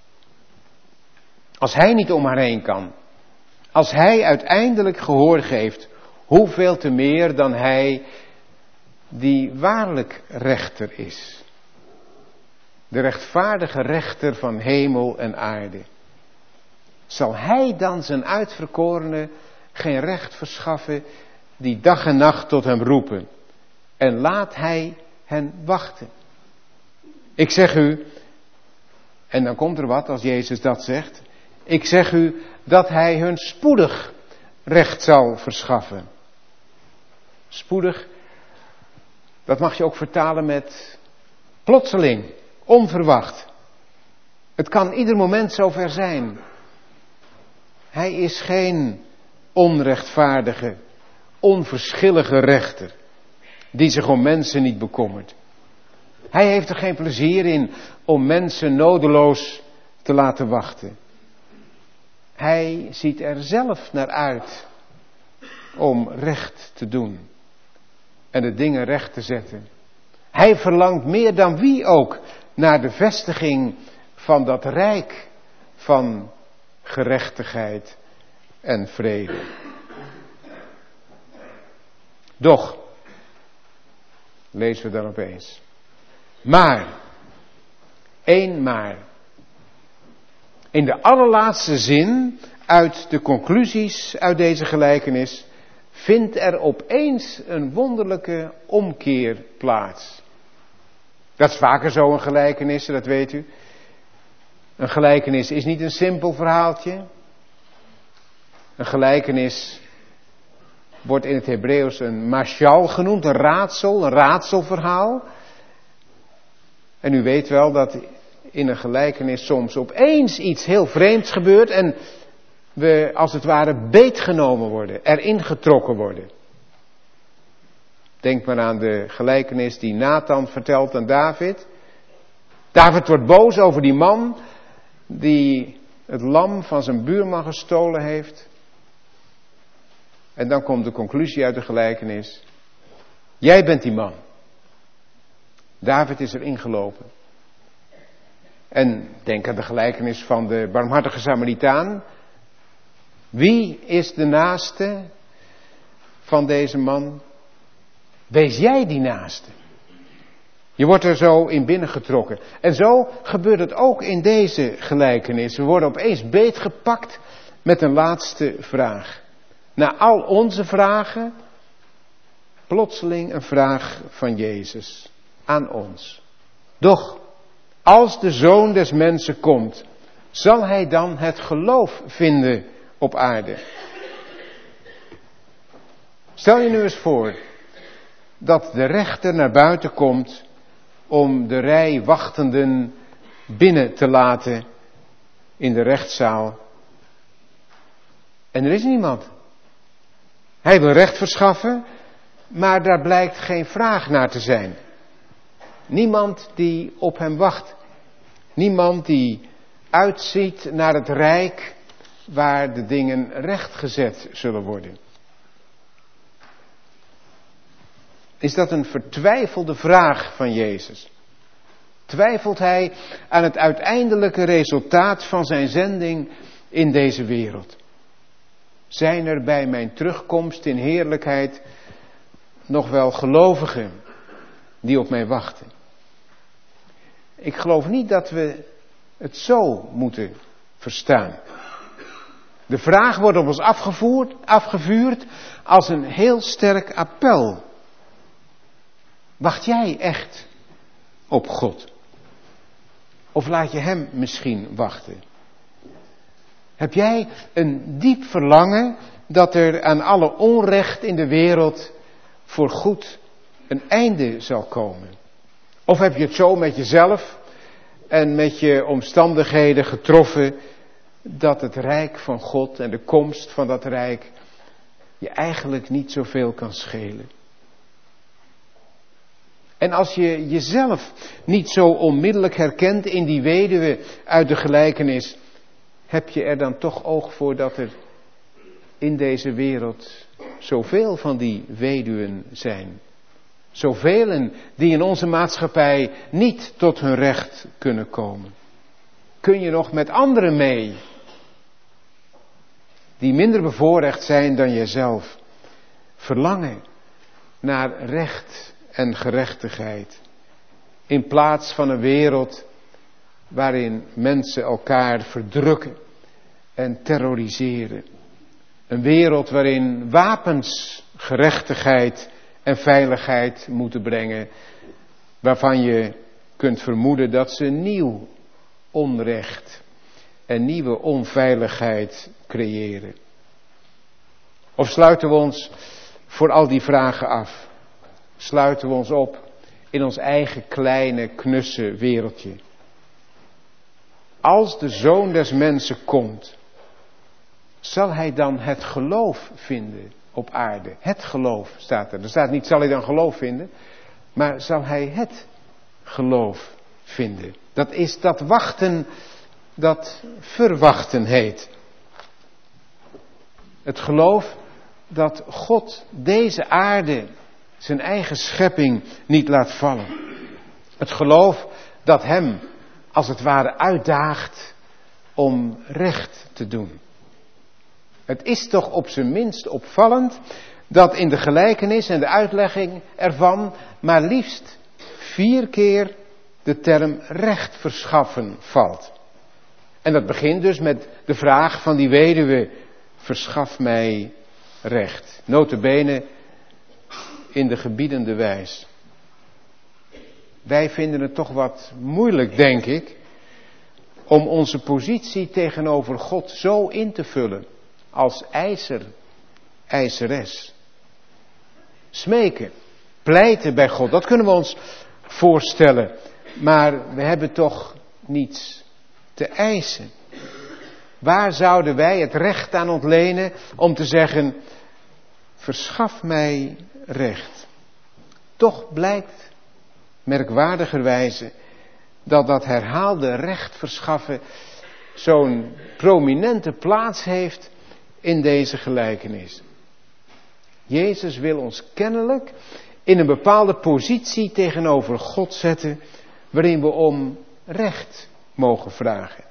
Als hij niet om haar heen kan. Als hij uiteindelijk gehoor geeft. Hoeveel te meer dan hij die waarlijk rechter is. De rechtvaardige rechter van hemel en aarde. Zal hij dan zijn uitverkorenen geen recht verschaffen die dag en nacht tot hem roepen? En laat hij hen wachten. Ik zeg u, en dan komt er wat als Jezus dat zegt. Ik zeg u dat hij hun spoedig recht zal verschaffen. Spoedig, dat mag je ook vertalen met plotseling, onverwacht. Het kan ieder moment zover zijn. Hij is geen onrechtvaardige, onverschillige rechter, die zich om mensen niet bekommert. Hij heeft er geen plezier in om mensen nodeloos te laten wachten. Hij ziet er zelf naar uit om recht te doen en de dingen recht te zetten. Hij verlangt meer dan wie ook naar de vestiging van dat rijk van gerechtigheid en vrede. Doch, lezen we dan opeens. Maar, één maar. In de allerlaatste zin uit de conclusies uit deze gelijkenis vindt er opeens een wonderlijke omkeer plaats. Dat is vaker zo in gelijkenissen, dat weet u. Een gelijkenis is niet een simpel verhaaltje. Een gelijkenis wordt in het Hebreeuws een mashal genoemd, een raadselverhaal. En u weet wel dat in een gelijkenis soms opeens iets heel vreemds gebeurt en we als het ware beetgenomen worden, erin getrokken worden. Denk maar aan de gelijkenis die Nathan vertelt aan David. David wordt boos over die man die het lam van zijn buurman gestolen heeft. En dan komt de conclusie uit de gelijkenis. Jij bent die man. David is erin gelopen. En denk aan de gelijkenis van de barmhartige Samaritaan. Wie is de naaste van deze man? Wees jij die naaste. Je wordt er zo in binnengetrokken. En zo gebeurt het ook in deze gelijkenis. We worden opeens beetgepakt met een laatste vraag. Na al onze vragen, plotseling een vraag van Jezus aan ons. Doch, als de Zoon des Mensen komt, zal hij dan het geloof vinden op aarde? Stel je nu eens voor dat de rechter naar buiten komt om de rij wachtenden binnen te laten in de rechtszaal. En er is niemand. Hij wil recht verschaffen, maar daar blijkt geen vraag naar te zijn. Niemand die op hem wacht. Niemand die uitziet naar het rijk waar de dingen rechtgezet zullen worden? Is dat een vertwijfelde vraag van Jezus? Twijfelt hij aan het uiteindelijke resultaat van zijn zending in deze wereld? Zijn er bij mijn terugkomst in heerlijkheid nog wel gelovigen die op mij wachten? Ik geloof niet dat we het zo moeten verstaan. De vraag wordt op ons afgevuurd als een heel sterk appel. Wacht jij echt op God? Of laat je hem misschien wachten? Heb jij een diep verlangen dat er aan alle onrecht in de wereld voorgoed een einde zal komen? Of heb je het zo met jezelf en met je omstandigheden getroffen dat het rijk van God en de komst van dat rijk je eigenlijk niet zoveel kan schelen? En als je jezelf niet zo onmiddellijk herkent in die weduwe uit de gelijkenis, heb je er dan toch oog voor dat er in deze wereld zoveel van die weduwen zijn? Zoveel die in onze maatschappij niet tot hun recht kunnen komen. Kun je nog met anderen mee, die minder bevoorrecht zijn dan jezelf, verlangen naar recht en gerechtigheid, in plaats van een wereld waarin mensen elkaar verdrukken en terroriseren. Een wereld waarin wapens gerechtigheid en veiligheid moeten brengen, waarvan je kunt vermoeden dat ze nieuw onrecht en nieuwe onveiligheid creëren. Of sluiten we ons voor al die vragen af? Sluiten we ons op in ons eigen kleine, knusse wereldje? Als de Zoon des Mensen komt, zal hij dan het geloof vinden op aarde? Het geloof staat er. Er staat niet zal hij dan geloof vinden, maar zal hij het geloof vinden? Dat is dat wachten, dat verwachten heet. Het geloof dat God deze aarde, zijn eigen schepping, niet laat vallen. Het geloof dat hem als het ware uitdaagt om recht te doen. Het is toch op zijn minst opvallend dat in de gelijkenis en de uitlegging ervan maar liefst 4 keer de term recht verschaffen valt. En dat begint dus met de vraag van die weduwe: verschaf mij recht. Nota bene in de gebiedende wijs. Wij vinden het toch wat moeilijk, denk ik, om onze positie tegenover God zo in te vullen als eiseres. Smeken, pleiten bij God, dat kunnen we ons voorstellen. Maar we hebben toch niets te eisen. Waar zouden wij het recht aan ontlenen om te zeggen: verschaf mij recht? Toch blijkt merkwaardigerwijze dat herhaalde recht verschaffen zo'n prominente plaats heeft in deze gelijkenis. Jezus wil ons kennelijk in een bepaalde positie tegenover God zetten, waarin we om recht mogen vragen.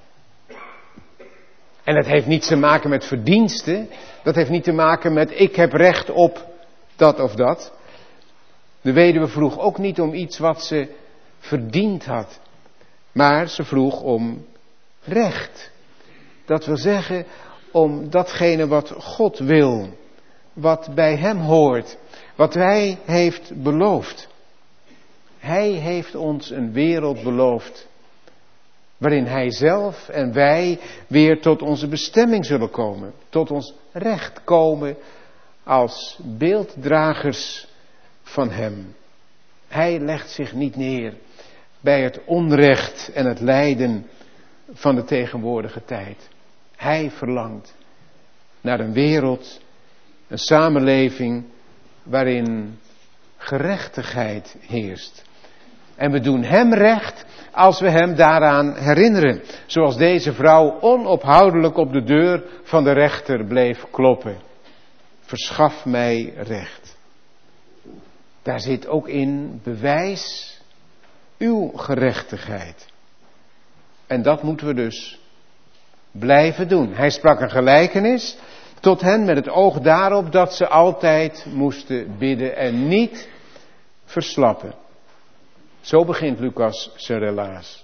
En dat heeft niets te maken met verdiensten, dat heeft niet te maken met ik heb recht op dat of dat. De weduwe vroeg ook niet om iets wat ze verdiend had, maar ze vroeg om recht. Dat wil zeggen om datgene wat God wil, wat bij hem hoort, wat hij heeft beloofd. Hij heeft ons een wereld beloofd waarin hij zelf en wij weer tot onze bestemming zullen komen, tot ons recht komen als beelddragers van hem. Hij legt zich niet neer bij het onrecht en het lijden van de tegenwoordige tijd. Hij verlangt naar een wereld, een samenleving waarin gerechtigheid heerst. En we doen hem recht als we hem daaraan herinneren. Zoals deze vrouw onophoudelijk op de deur van de rechter bleef kloppen. Verschaf mij recht. Daar zit ook in bewijs uw gerechtigheid. En dat moeten we dus blijven doen. Hij sprak een gelijkenis tot hen met het oog daarop dat ze altijd moesten bidden en niet verslappen. Zo begint Lucas zijn relaas.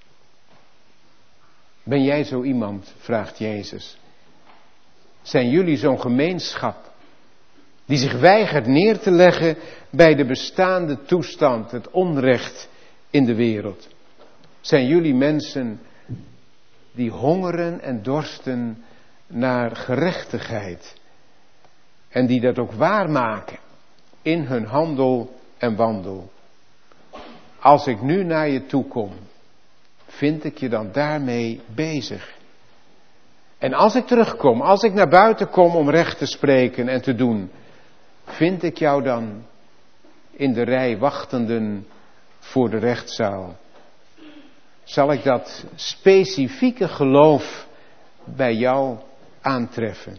Ben jij zo iemand, vraagt Jezus. Zijn jullie zo'n gemeenschap die zich weigert neer te leggen bij de bestaande toestand, het onrecht in de wereld? Zijn jullie mensen die hongeren en dorsten naar gerechtigheid en die dat ook waarmaken in hun handel en wandel? Als ik nu naar je toe kom, vind ik je dan daarmee bezig? En als ik terugkom, als ik naar buiten kom om recht te spreken en te doen, vind ik jou dan in de rij wachtenden voor de rechtszaal? Zal ik dat specifieke geloof bij jou aantreffen?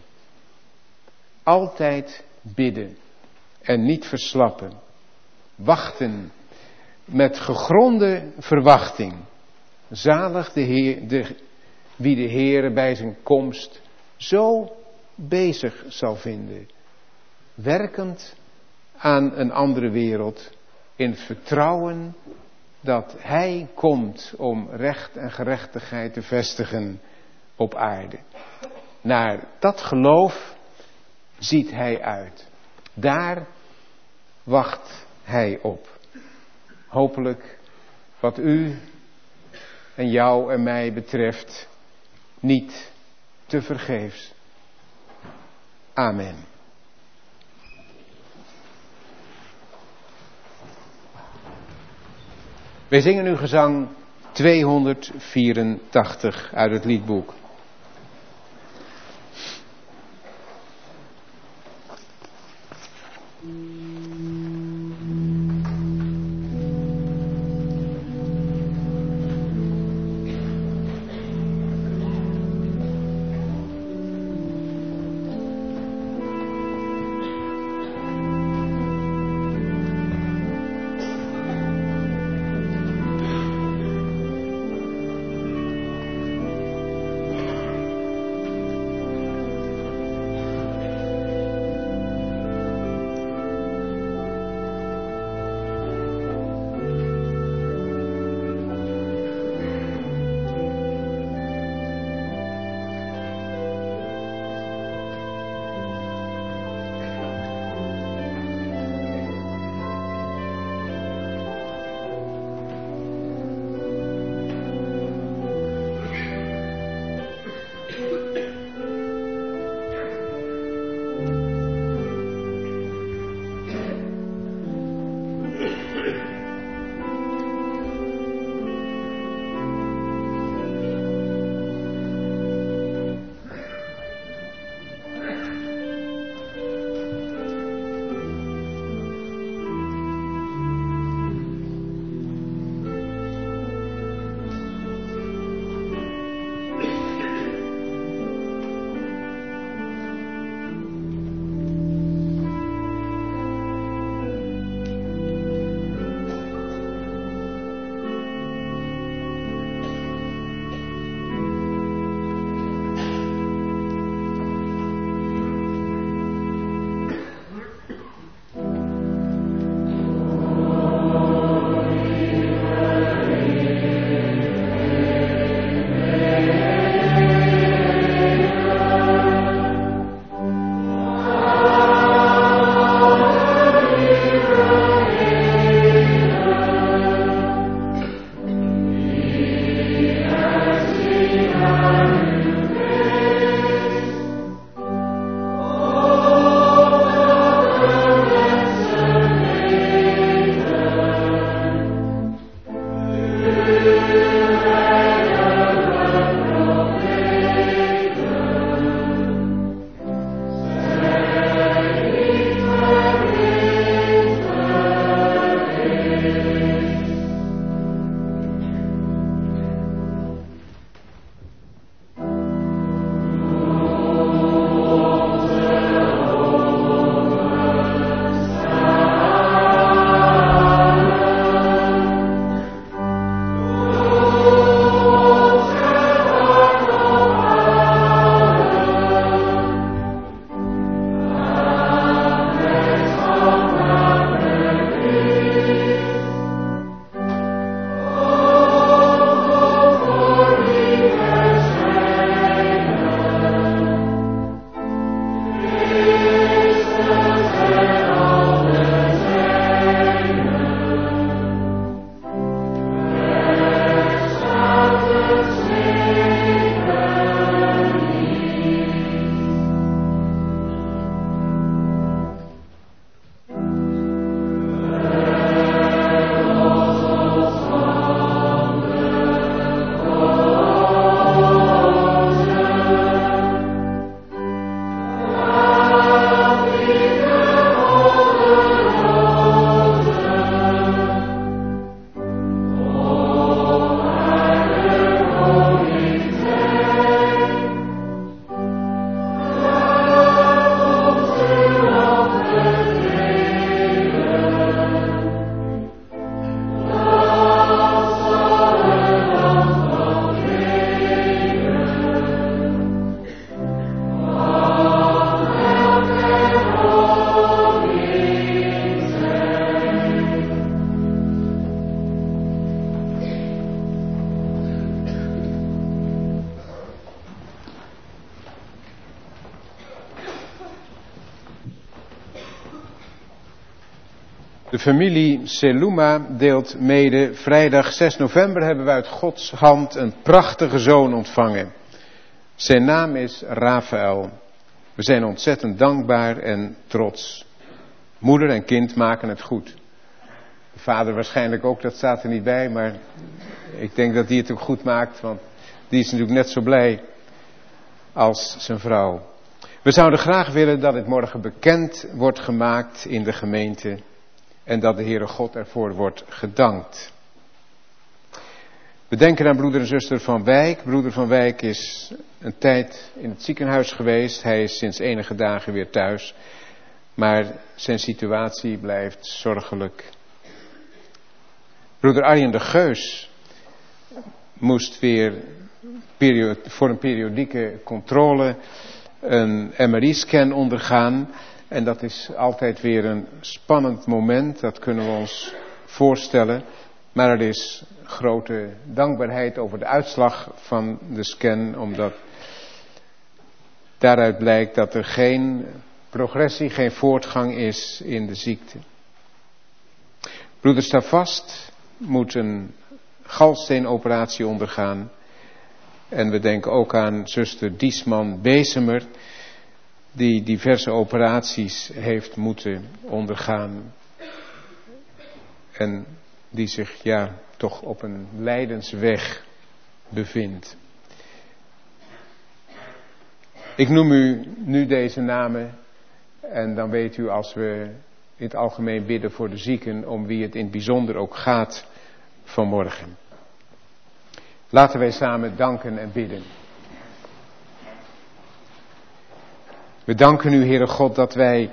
Altijd bidden en niet verslappen. Wachten met gegronde verwachting. Zalig wie de Heere bij zijn komst zo bezig zal vinden. Werkend aan een andere wereld in het vertrouwen dat hij komt om recht en gerechtigheid te vestigen op aarde. Naar dat geloof ziet hij uit. Daar wacht hij op. Hopelijk wat u en jou en mij betreft niet te vergeefs. Amen. Wij zingen nu gezang 284 uit het liedboek. De familie Seluma deelt mede. Vrijdag 6 november hebben we uit Gods hand een prachtige zoon ontvangen. Zijn naam is Rafael. We zijn ontzettend dankbaar en trots. Moeder en kind maken het goed. De vader waarschijnlijk ook, dat staat er niet bij, maar ik denk dat die het ook goed maakt, want die is natuurlijk net zo blij als zijn vrouw. We zouden graag willen dat het morgen bekend wordt gemaakt in de gemeente en dat de Heere God ervoor wordt gedankt. We denken aan broeder en zuster Van Wijk. Broeder Van Wijk is een tijd in het ziekenhuis geweest. Hij is sinds enige dagen weer thuis. Maar zijn situatie blijft zorgelijk. Broeder Arjen de Geus moest weer voor een periodieke controle een MRI-scan ondergaan. En dat is altijd weer een spannend moment, dat kunnen we ons voorstellen. Maar er is grote dankbaarheid over de uitslag van de scan, omdat daaruit blijkt dat er geen progressie, geen voortgang is in de ziekte. Broeder Stavast moet een galsteenoperatie ondergaan. En we denken ook aan zuster Diesman Bezemer, die diverse operaties heeft moeten ondergaan. En die zich toch op een lijdensweg bevindt. Ik noem u nu deze namen en dan weet u, als we in het algemeen bidden voor de zieken, om wie het in het bijzonder ook gaat vanmorgen. Laten wij samen danken en bidden. We danken u, Heere God, dat wij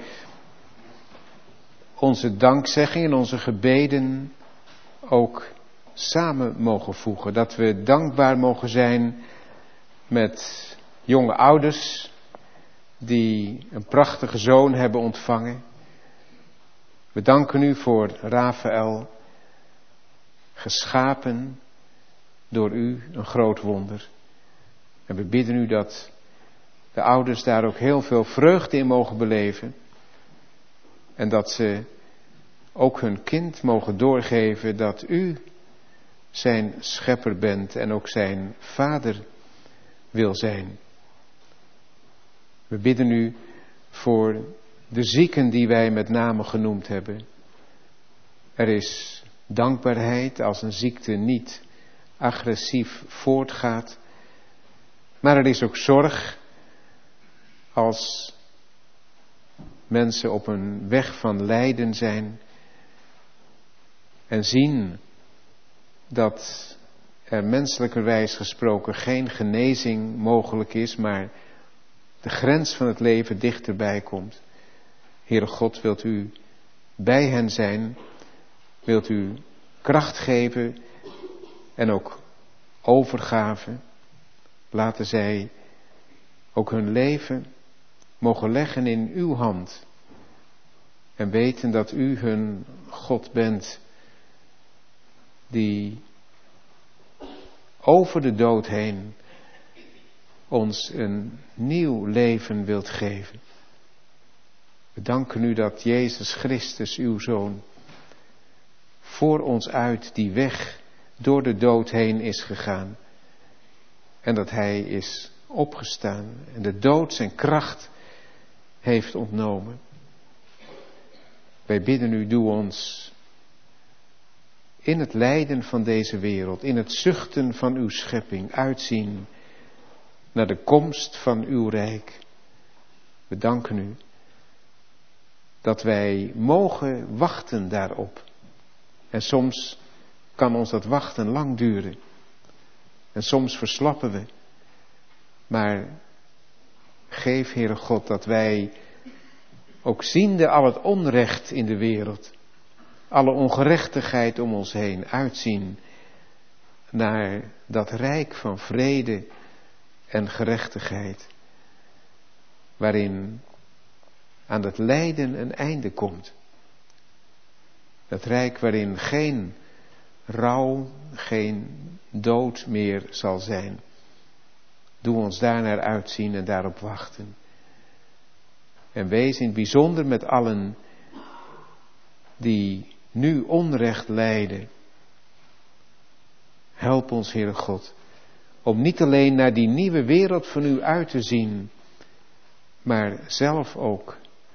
onze dankzegging en onze gebeden ook samen mogen voegen. Dat we dankbaar mogen zijn met jonge ouders die een prachtige zoon hebben ontvangen. We danken u voor Rafael, geschapen door u, een groot wonder. En we bidden u dat de ouders daar ook heel veel vreugde in mogen beleven. En dat ze ook hun kind mogen doorgeven dat u zijn schepper bent en ook zijn vader wil zijn. We bidden u voor de zieken die wij met name genoemd hebben. Er is dankbaarheid als een ziekte niet agressief voortgaat. Maar er is ook zorg als mensen op een weg van lijden zijn en zien dat er menselijkerwijs gesproken geen genezing mogelijk is, maar de grens van het leven dichterbij komt. Heere God, wilt u bij hen zijn, wilt u kracht geven en ook overgave. Laten zij ook hun leven mogen leggen in uw hand. En weten dat u hun God bent, die over de dood heen ons een nieuw leven wilt geven. We danken u dat Jezus Christus, uw Zoon, voor ons uit die weg door de dood heen is gegaan. En dat hij is opgestaan en de dood zijn kracht heeft ontnomen. Wij bidden u, doe ons in het lijden van deze wereld, in het zuchten van uw schepping, uitzien naar de komst van uw rijk. We danken u dat wij mogen wachten daarop. En soms kan ons dat wachten lang duren. En soms verslappen we. Maar geef, Heere God, dat wij ook ziende al het onrecht in de wereld, alle ongerechtigheid om ons heen, uitzien naar dat rijk van vrede en gerechtigheid, waarin aan het lijden een einde komt. Dat rijk waarin geen rouw, geen dood meer zal zijn. Doe ons daarnaar uitzien en daarop wachten. En wees in het bijzonder met allen die nu onrecht lijden. Help ons, Heere God, om niet alleen naar die nieuwe wereld van u uit te zien, maar zelf ook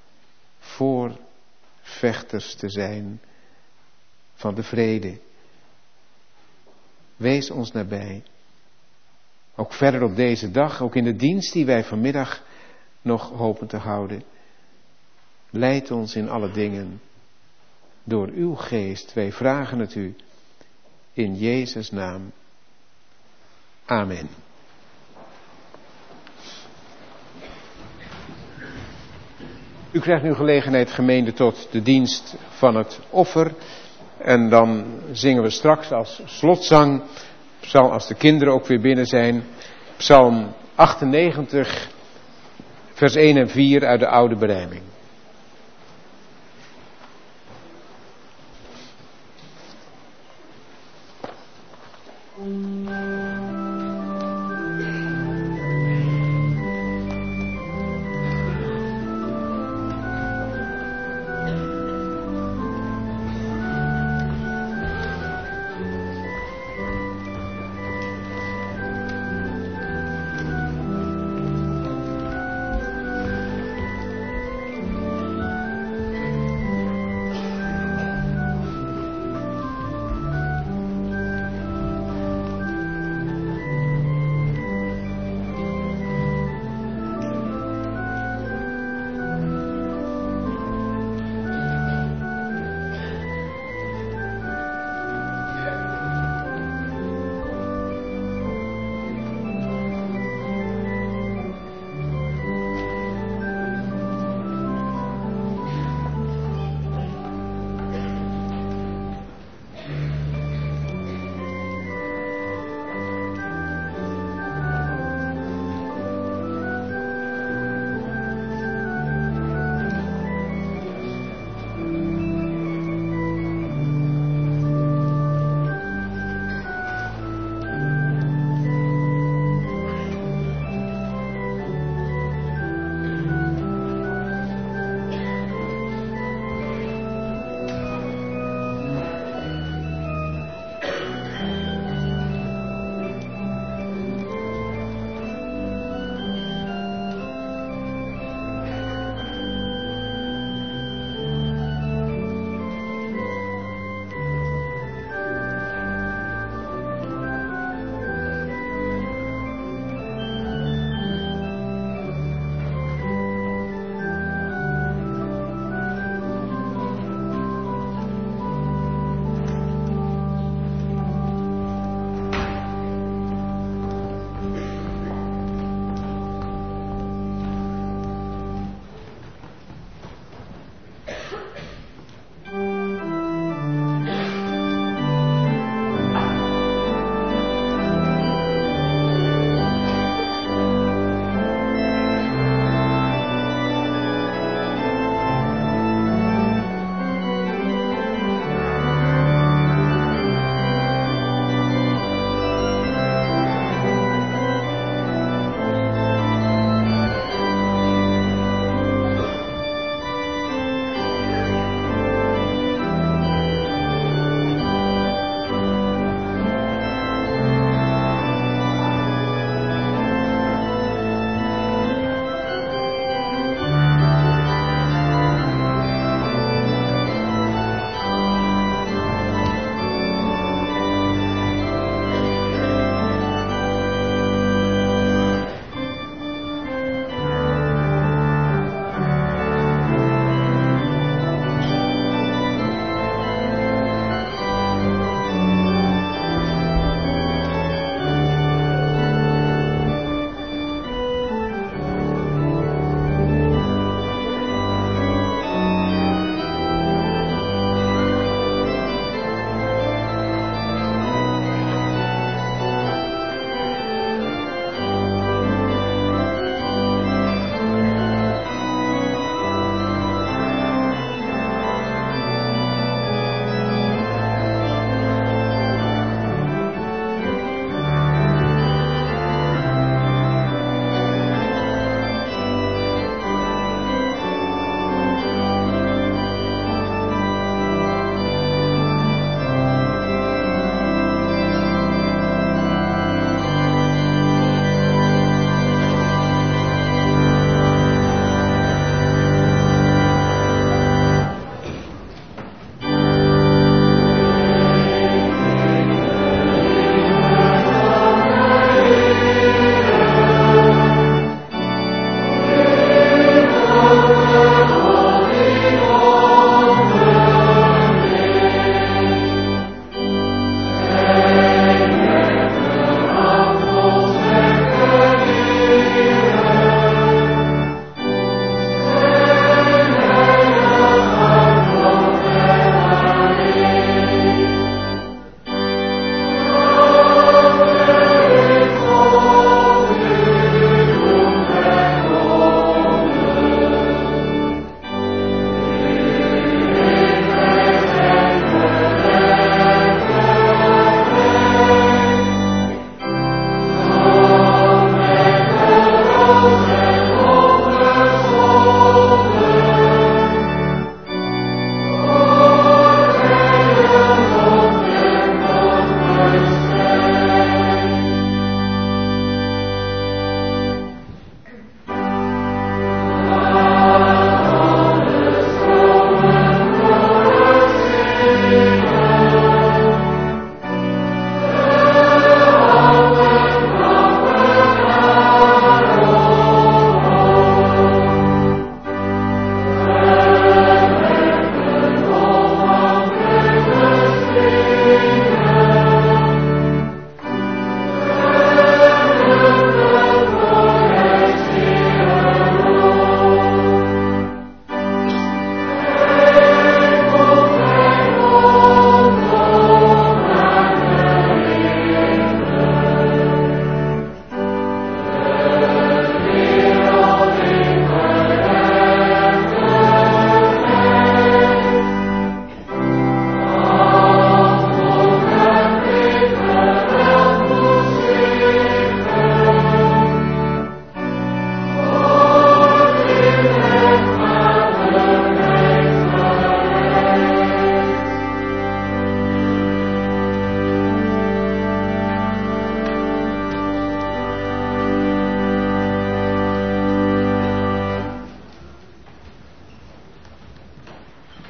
voorvechters te zijn van de vrede. Wees ons nabij. Ook verder op deze dag, ook in de dienst die wij vanmiddag nog hopen te houden. Leid ons in alle dingen door uw geest. Wij vragen het u in Jezus' naam. Amen. U krijgt nu gelegenheid, gemeente, tot de dienst van het offer. En dan zingen we straks als slotzang, als de kinderen ook weer binnen zijn, Psalm 98, vers 1 en 4 uit de oude berijming.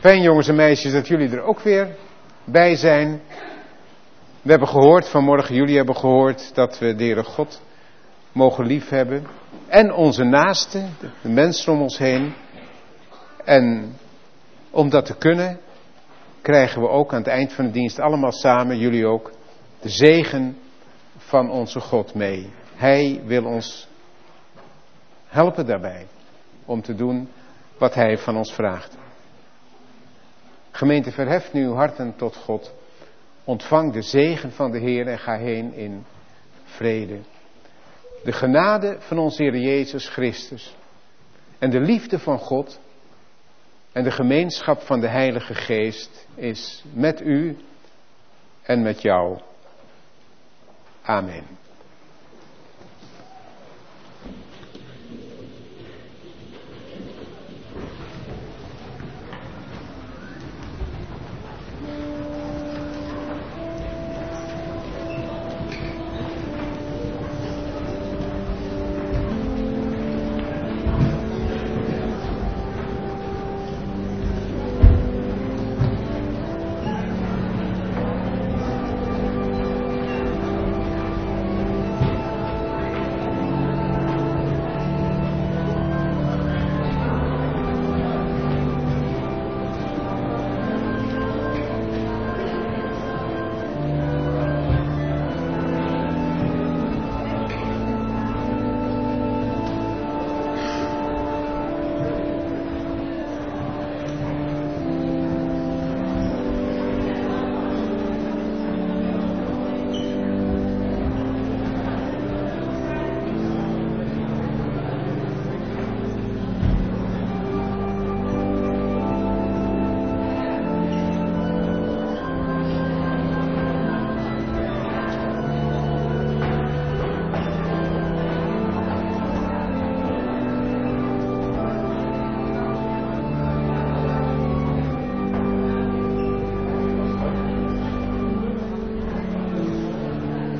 Fijn, jongens en meisjes, dat jullie er ook weer bij zijn. We hebben gehoord vanmorgen, jullie hebben gehoord dat we de Heere God mogen liefhebben. En onze naasten, de mensen om ons heen. En om dat te kunnen, krijgen we ook aan het eind van de dienst allemaal samen, jullie ook, de zegen van onze God mee. Hij wil ons helpen daarbij om te doen wat Hij van ons vraagt. Gemeente, verhef nu uw harten tot God. Ontvang de zegen van de Heer en ga heen in vrede. De genade van onze Heer Jezus Christus en de liefde van God en de gemeenschap van de Heilige Geest is met u en met jou. Amen.